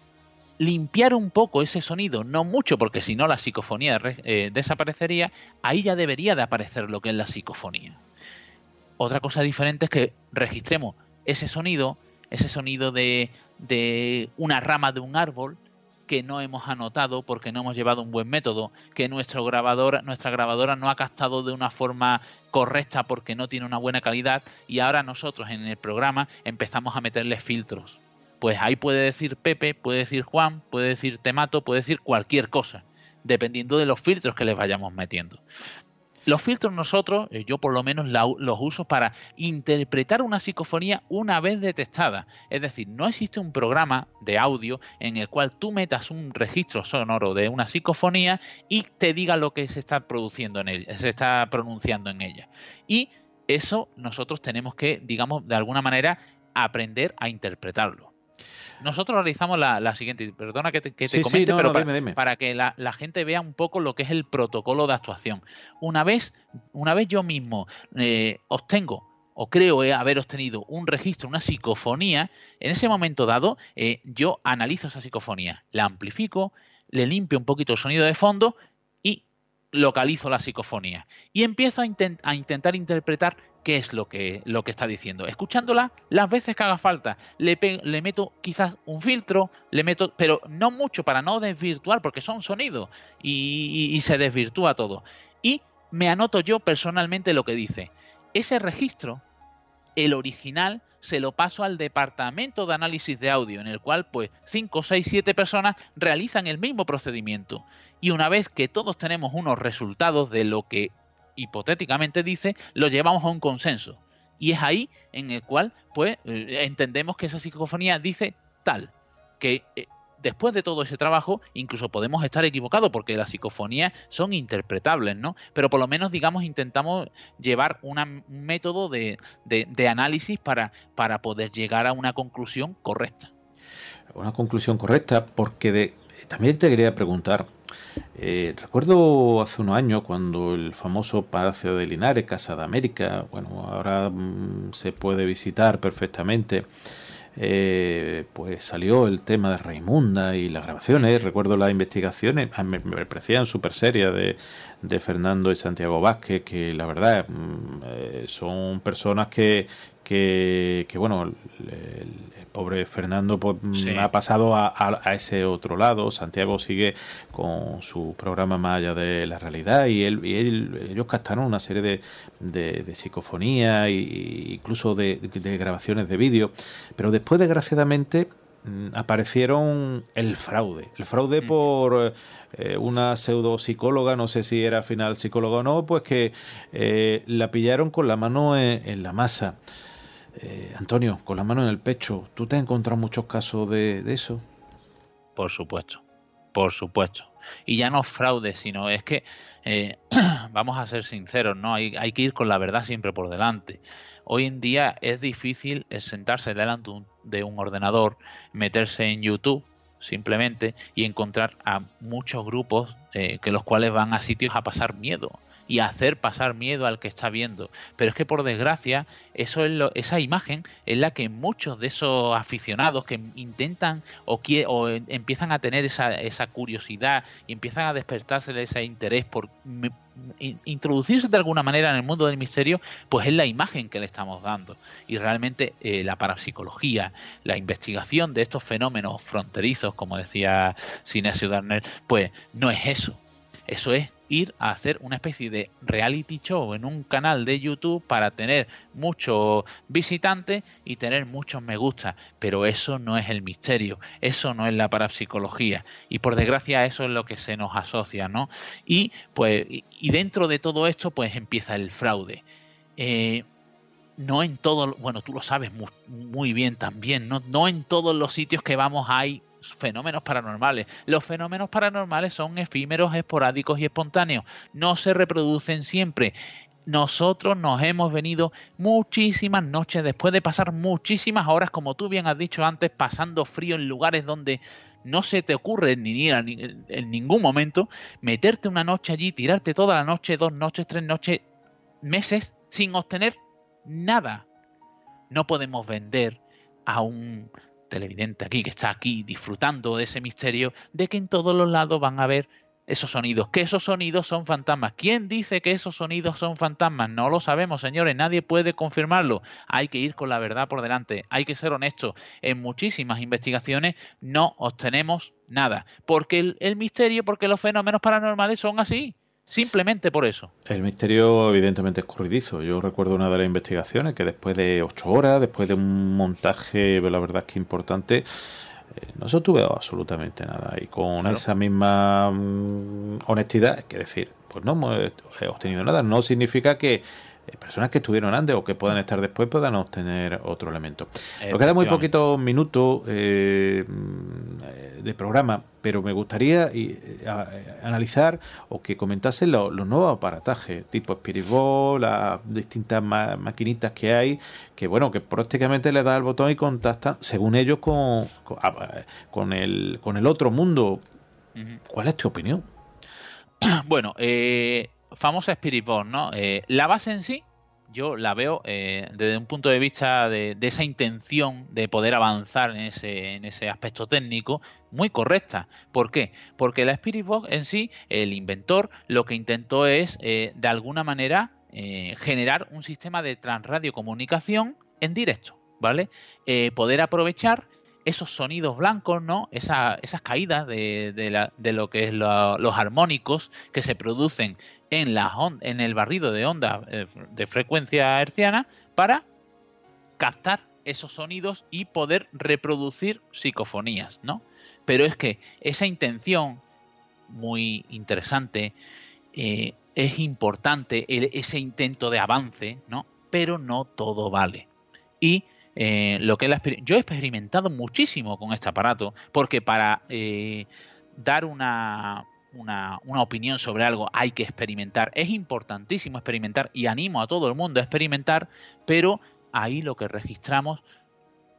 limpiar un poco ese sonido, no mucho porque si no la psicofonía eh, desaparecería, ahí ya debería de aparecer lo que es la psicofonía. Otra cosa diferente es que registremos ese sonido, ese sonido de, de una rama de un árbol, que no hemos anotado porque no hemos llevado un buen método, que nuestro grabador, nuestra grabadora no ha captado de una forma correcta porque no tiene una buena calidad y ahora nosotros en el programa empezamos a meterle filtros. Pues ahí puede decir Pepe, puede decir Juan, puede decir Temato, puede decir cualquier cosa, dependiendo de los filtros que les vayamos metiendo. Los filtros nosotros, yo por lo menos la, los uso para interpretar una psicofonía una vez detectada. Es decir, no existe un programa de audio en el cual tú metas un registro sonoro de una psicofonía y te diga lo que se está produciendo en ella, se está pronunciando en ella. Y eso nosotros tenemos que, digamos, de alguna manera aprender a interpretarlo. Nosotros realizamos la, la siguiente, perdona que te, que te sí, comente, sí, no, pero no, para, dime, dime. para que la, la gente vea un poco lo que es el protocolo de actuación. Una vez, una vez yo mismo eh, obtengo o creo haber obtenido un registro, una psicofonía, en ese momento dado eh, yo analizo esa psicofonía, la amplifico, le limpio un poquito el sonido de fondo y localizo la psicofonía. Y empiezo a, intent- a intentar interpretar qué es lo que, lo que está diciendo. Escuchándola las veces que haga falta. Le, pe- le meto quizás un filtro, le meto, pero no mucho para no desvirtuar, porque son sonidos y, y, y se desvirtúa todo. Y me anoto yo personalmente lo que dice. Ese registro, el original, se lo paso al departamento de análisis de audio, en el cual pues cinco, seis, siete personas realizan el mismo procedimiento. Y una vez que todos tenemos unos resultados de lo que hipotéticamente dice, lo llevamos a un consenso. Y es ahí en el cual pues entendemos que esa psicofonía dice tal, que eh, después de todo ese trabajo incluso podemos estar equivocados porque las psicofonías son interpretables, ¿no? Pero por lo menos, digamos, intentamos llevar una, un método de, de, de análisis para, para poder llegar a una conclusión correcta. una conclusión correcta, porque de, también te quería preguntar, eh, recuerdo hace unos años cuando el famoso Palacio de Linares, Casa de América, bueno, ahora mmm, se puede visitar perfectamente, eh, pues salió el tema de Raimunda y las grabaciones. Recuerdo las investigaciones, me, me parecían súper serias de, de Fernando y Santiago Vázquez, que la verdad mmm, eh, son personas que Que, que bueno, el, el, el pobre Fernando pues, sí. ha pasado a, a, a ese otro lado. Santiago sigue con su programa Más allá de la realidad, y él y él, ellos captaron una serie de, de, de psicofonía e incluso de, de grabaciones de vídeo, pero después desgraciadamente aparecieron el fraude el fraude mm. por eh, una pseudo psicóloga, no sé si era al final psicóloga o no, pues que eh, la pillaron con la mano en, en la masa. Eh, Antonio, con la mano en el pecho, ¿tú te has encontrado muchos casos de, de eso? Por supuesto, por supuesto. Y ya no fraude, sino es que, eh, vamos a ser sinceros, ¿no? Hay, hay que ir con la verdad siempre por delante. Hoy en día es difícil sentarse delante de un, de un ordenador, meterse en YouTube simplemente y encontrar a muchos grupos eh, que los cuales van a sitios a pasar miedo y hacer pasar miedo al que está viendo. Pero es que por desgracia eso es lo, esa imagen es la que muchos de esos aficionados que intentan o, quiere, o en, empiezan a tener esa, esa curiosidad y empiezan a despertarse ese interés por me, in, introducirse de alguna manera en el mundo del misterio, pues es la imagen que le estamos dando. Y realmente eh, la parapsicología, la investigación de estos fenómenos fronterizos, como decía Sinesio Darnell, pues no es eso. Eso es ir a hacer una especie de reality show en un canal de YouTube para tener muchos visitantes y tener muchos me gusta, pero eso no es el misterio, eso no es la parapsicología, y por desgracia eso es lo que se nos asocia, ¿no? Y pues y dentro de todo esto pues empieza el fraude. Eh, no en todo, bueno, tú lo sabes muy, muy bien también, no, no en todos los sitios que vamos hay fenómenos paranormales. Los fenómenos paranormales son efímeros, esporádicos y espontáneos. No se reproducen siempre. Nosotros nos hemos venido muchísimas noches después de pasar muchísimas horas, como tú bien has dicho antes, pasando frío en lugares donde no se te ocurre ni ir en ningún momento, meterte una noche allí, tirarte toda la noche, dos noches, tres noches, meses, sin obtener nada. No podemos vender a un televidente aquí que está aquí disfrutando de ese misterio de que en todos los lados van a ver esos sonidos, que esos sonidos son fantasmas. ¿Quién dice que esos sonidos son fantasmas? No lo sabemos, señores, nadie puede confirmarlo. Hay que ir con la verdad por delante, hay que ser honestos. En muchísimas investigaciones no obtenemos nada, porque el, el misterio, porque los fenómenos paranormales son así. Simplemente por eso. El misterio evidentemente es escurridizo. Yo recuerdo una de las investigaciones que después de ocho horas, después de un montaje, la verdad es que importante, eh, no se obtuvo absolutamente nada. Y con claro. esa misma um, honestidad, es que decir, pues no hemos obtenido nada. No significa que eh, personas que estuvieron antes o que puedan estar después puedan obtener otro elemento. Nos queda muy poquitos minutos eh, de programa, pero me gustaría eh, a, a, analizar o que comentasen los, los nuevos aparatajes tipo Spirit Box, las distintas ma maquinitas que hay, que bueno, que prácticamente le das al botón y contactan según ellos con, con, con, el, con el otro mundo. Uh-huh. ¿Cuál es tu opinión? Bueno, eh famosa Spirit Box, ¿no? Eh, la base en sí, yo la veo eh, desde un punto de vista de, de esa intención de poder avanzar en ese, en ese aspecto técnico, muy correcta. ¿Por qué? Porque la Spirit Box en sí, el inventor, lo que intentó es, eh, de alguna manera, eh, generar un sistema de transradiocomunicación en directo, ¿vale? Eh, poder aprovechar esos sonidos blancos, ¿no? Esa, esas caídas de, de, la, de lo que es lo, los armónicos que se producen en, la, en el barrido de ondas eh, de frecuencia hertziana para captar esos sonidos y poder reproducir psicofonías, ¿no? Pero es que esa intención muy interesante, eh, es importante el, ese intento de avance, ¿no? Pero no todo vale. Y Eh, lo que la, yo he experimentado muchísimo con este aparato, porque para eh, dar una, una, una opinión sobre algo hay que experimentar. Es importantísimo experimentar y animo a todo el mundo a experimentar, pero ahí lo que registramos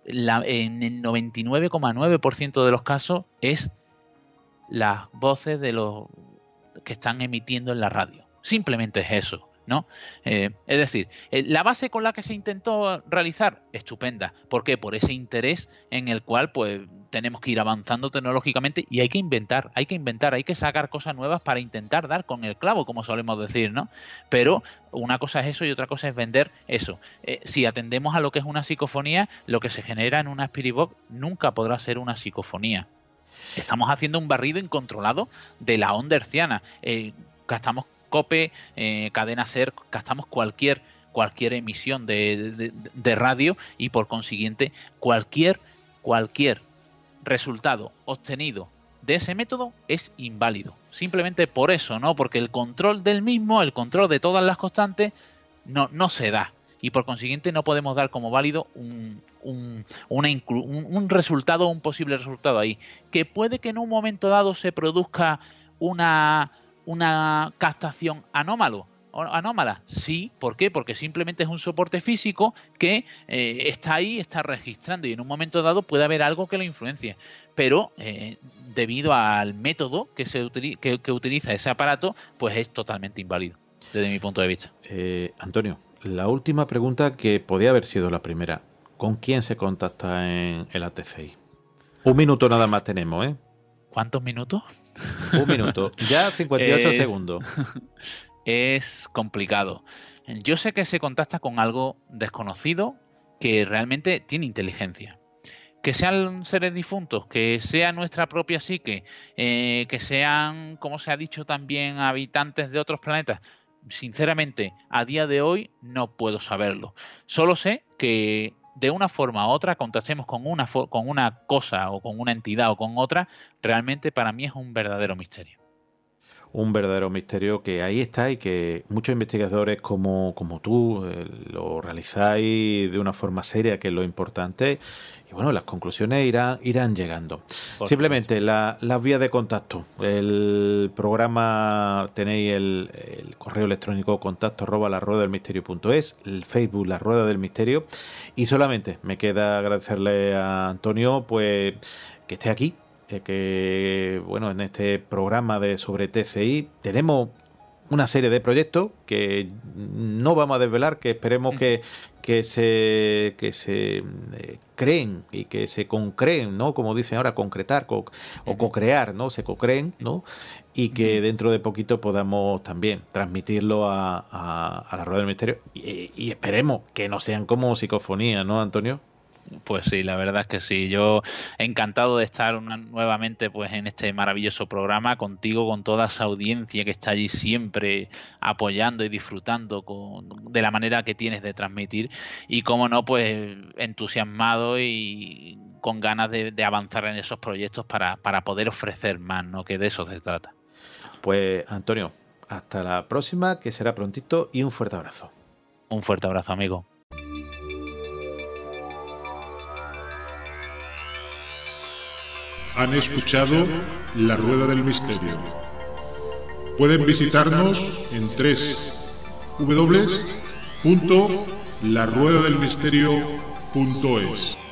la, en el noventa y nueve coma nueve por ciento de los casos es las voces de los que están emitiendo en la radio. Simplemente es eso, ¿no? Eh, es decir, eh, la base con la que se intentó realizar, estupenda. ¿Por qué? Por ese interés en el cual pues tenemos que ir avanzando tecnológicamente y hay que inventar, hay que inventar, hay que sacar cosas nuevas para intentar dar con el clavo, como solemos decir, ¿no? Pero una cosa es eso y otra cosa es vender eso. Eh, si atendemos a lo que es una psicofonía, lo que se genera en una Spirit Box nunca podrá ser una psicofonía. Estamos haciendo un barrido incontrolado de la onda herciana. Eh, gastamos COPE, eh, cadena SER, gastamos cualquier cualquier emisión de, de, de radio y por consiguiente cualquier cualquier resultado obtenido de ese método es inválido. Simplemente por eso, ¿no? Porque el control del mismo, el control de todas las constantes, no, no se da. Y por consiguiente no podemos dar como válido un, un, una inclu- un, un resultado, un posible resultado ahí. Que puede que en un momento dado se produzca una, una captación anómalo, anómala. Sí, ¿por qué? Porque simplemente es un soporte físico que eh, está ahí, está registrando y en un momento dado puede haber algo que lo influencie. Pero eh, debido al método que, se utiliza, que, que utiliza ese aparato, pues es totalmente inválido desde mi punto de vista. Eh, Antonio, la última pregunta que podía haber sido la primera. ¿Con quién se contacta en el A T C I? Un minuto nada más tenemos, ¿eh? ¿Cuántos minutos? Un minuto. Ya cincuenta y ocho es, segundos. Es complicado. Yo sé que se contacta con algo desconocido que realmente tiene inteligencia. Que sean seres difuntos, que sea nuestra propia psique, eh, que sean, como se ha dicho también, habitantes de otros planetas. Sinceramente, a día de hoy no puedo saberlo. Solo sé que de una forma u otra contactemos con una, con una cosa o con una entidad o con otra, realmente para mí es un verdadero misterio. Un verdadero misterio que ahí está y que muchos investigadores como, como tú eh, lo realizáis de una forma seria, que es lo importante, y bueno, las conclusiones irán, irán llegando. Por Simplemente la, las vías de contacto. El programa, tenéis el, el correo electrónico contacto arroba la rueda del misterio punto es, el Facebook La Rueda del Misterio, y solamente me queda agradecerle a Antonio pues que esté aquí. Eh, que bueno, en este programa de sobre T C I tenemos una serie de proyectos que no vamos a desvelar, que esperemos que, que se que se eh, creen y que se concreen, ¿no? Como dicen ahora, concretar co- o co-crear, ¿no? Se co-creen, ¿no? Y que dentro de poquito podamos también transmitirlo a, a, a la Rueda del Misterio y, y esperemos que no sean como psicofonías, ¿no, Antonio? Pues sí, la verdad es que sí. Yo encantado de estar una, nuevamente pues en este maravilloso programa contigo, con toda esa audiencia que está allí siempre apoyando y disfrutando con, de la manera que tienes de transmitir y, como no, pues entusiasmado y con ganas de, de avanzar en esos proyectos para, para poder ofrecer más, ¿no? Que de eso se trata. Pues Antonio, hasta la próxima, que será prontito, y un fuerte abrazo. Un fuerte abrazo, amigo. Han escuchado La Rueda del Misterio. Pueden visitarnos en doble u doble u doble u punto la rueda del misterio punto es.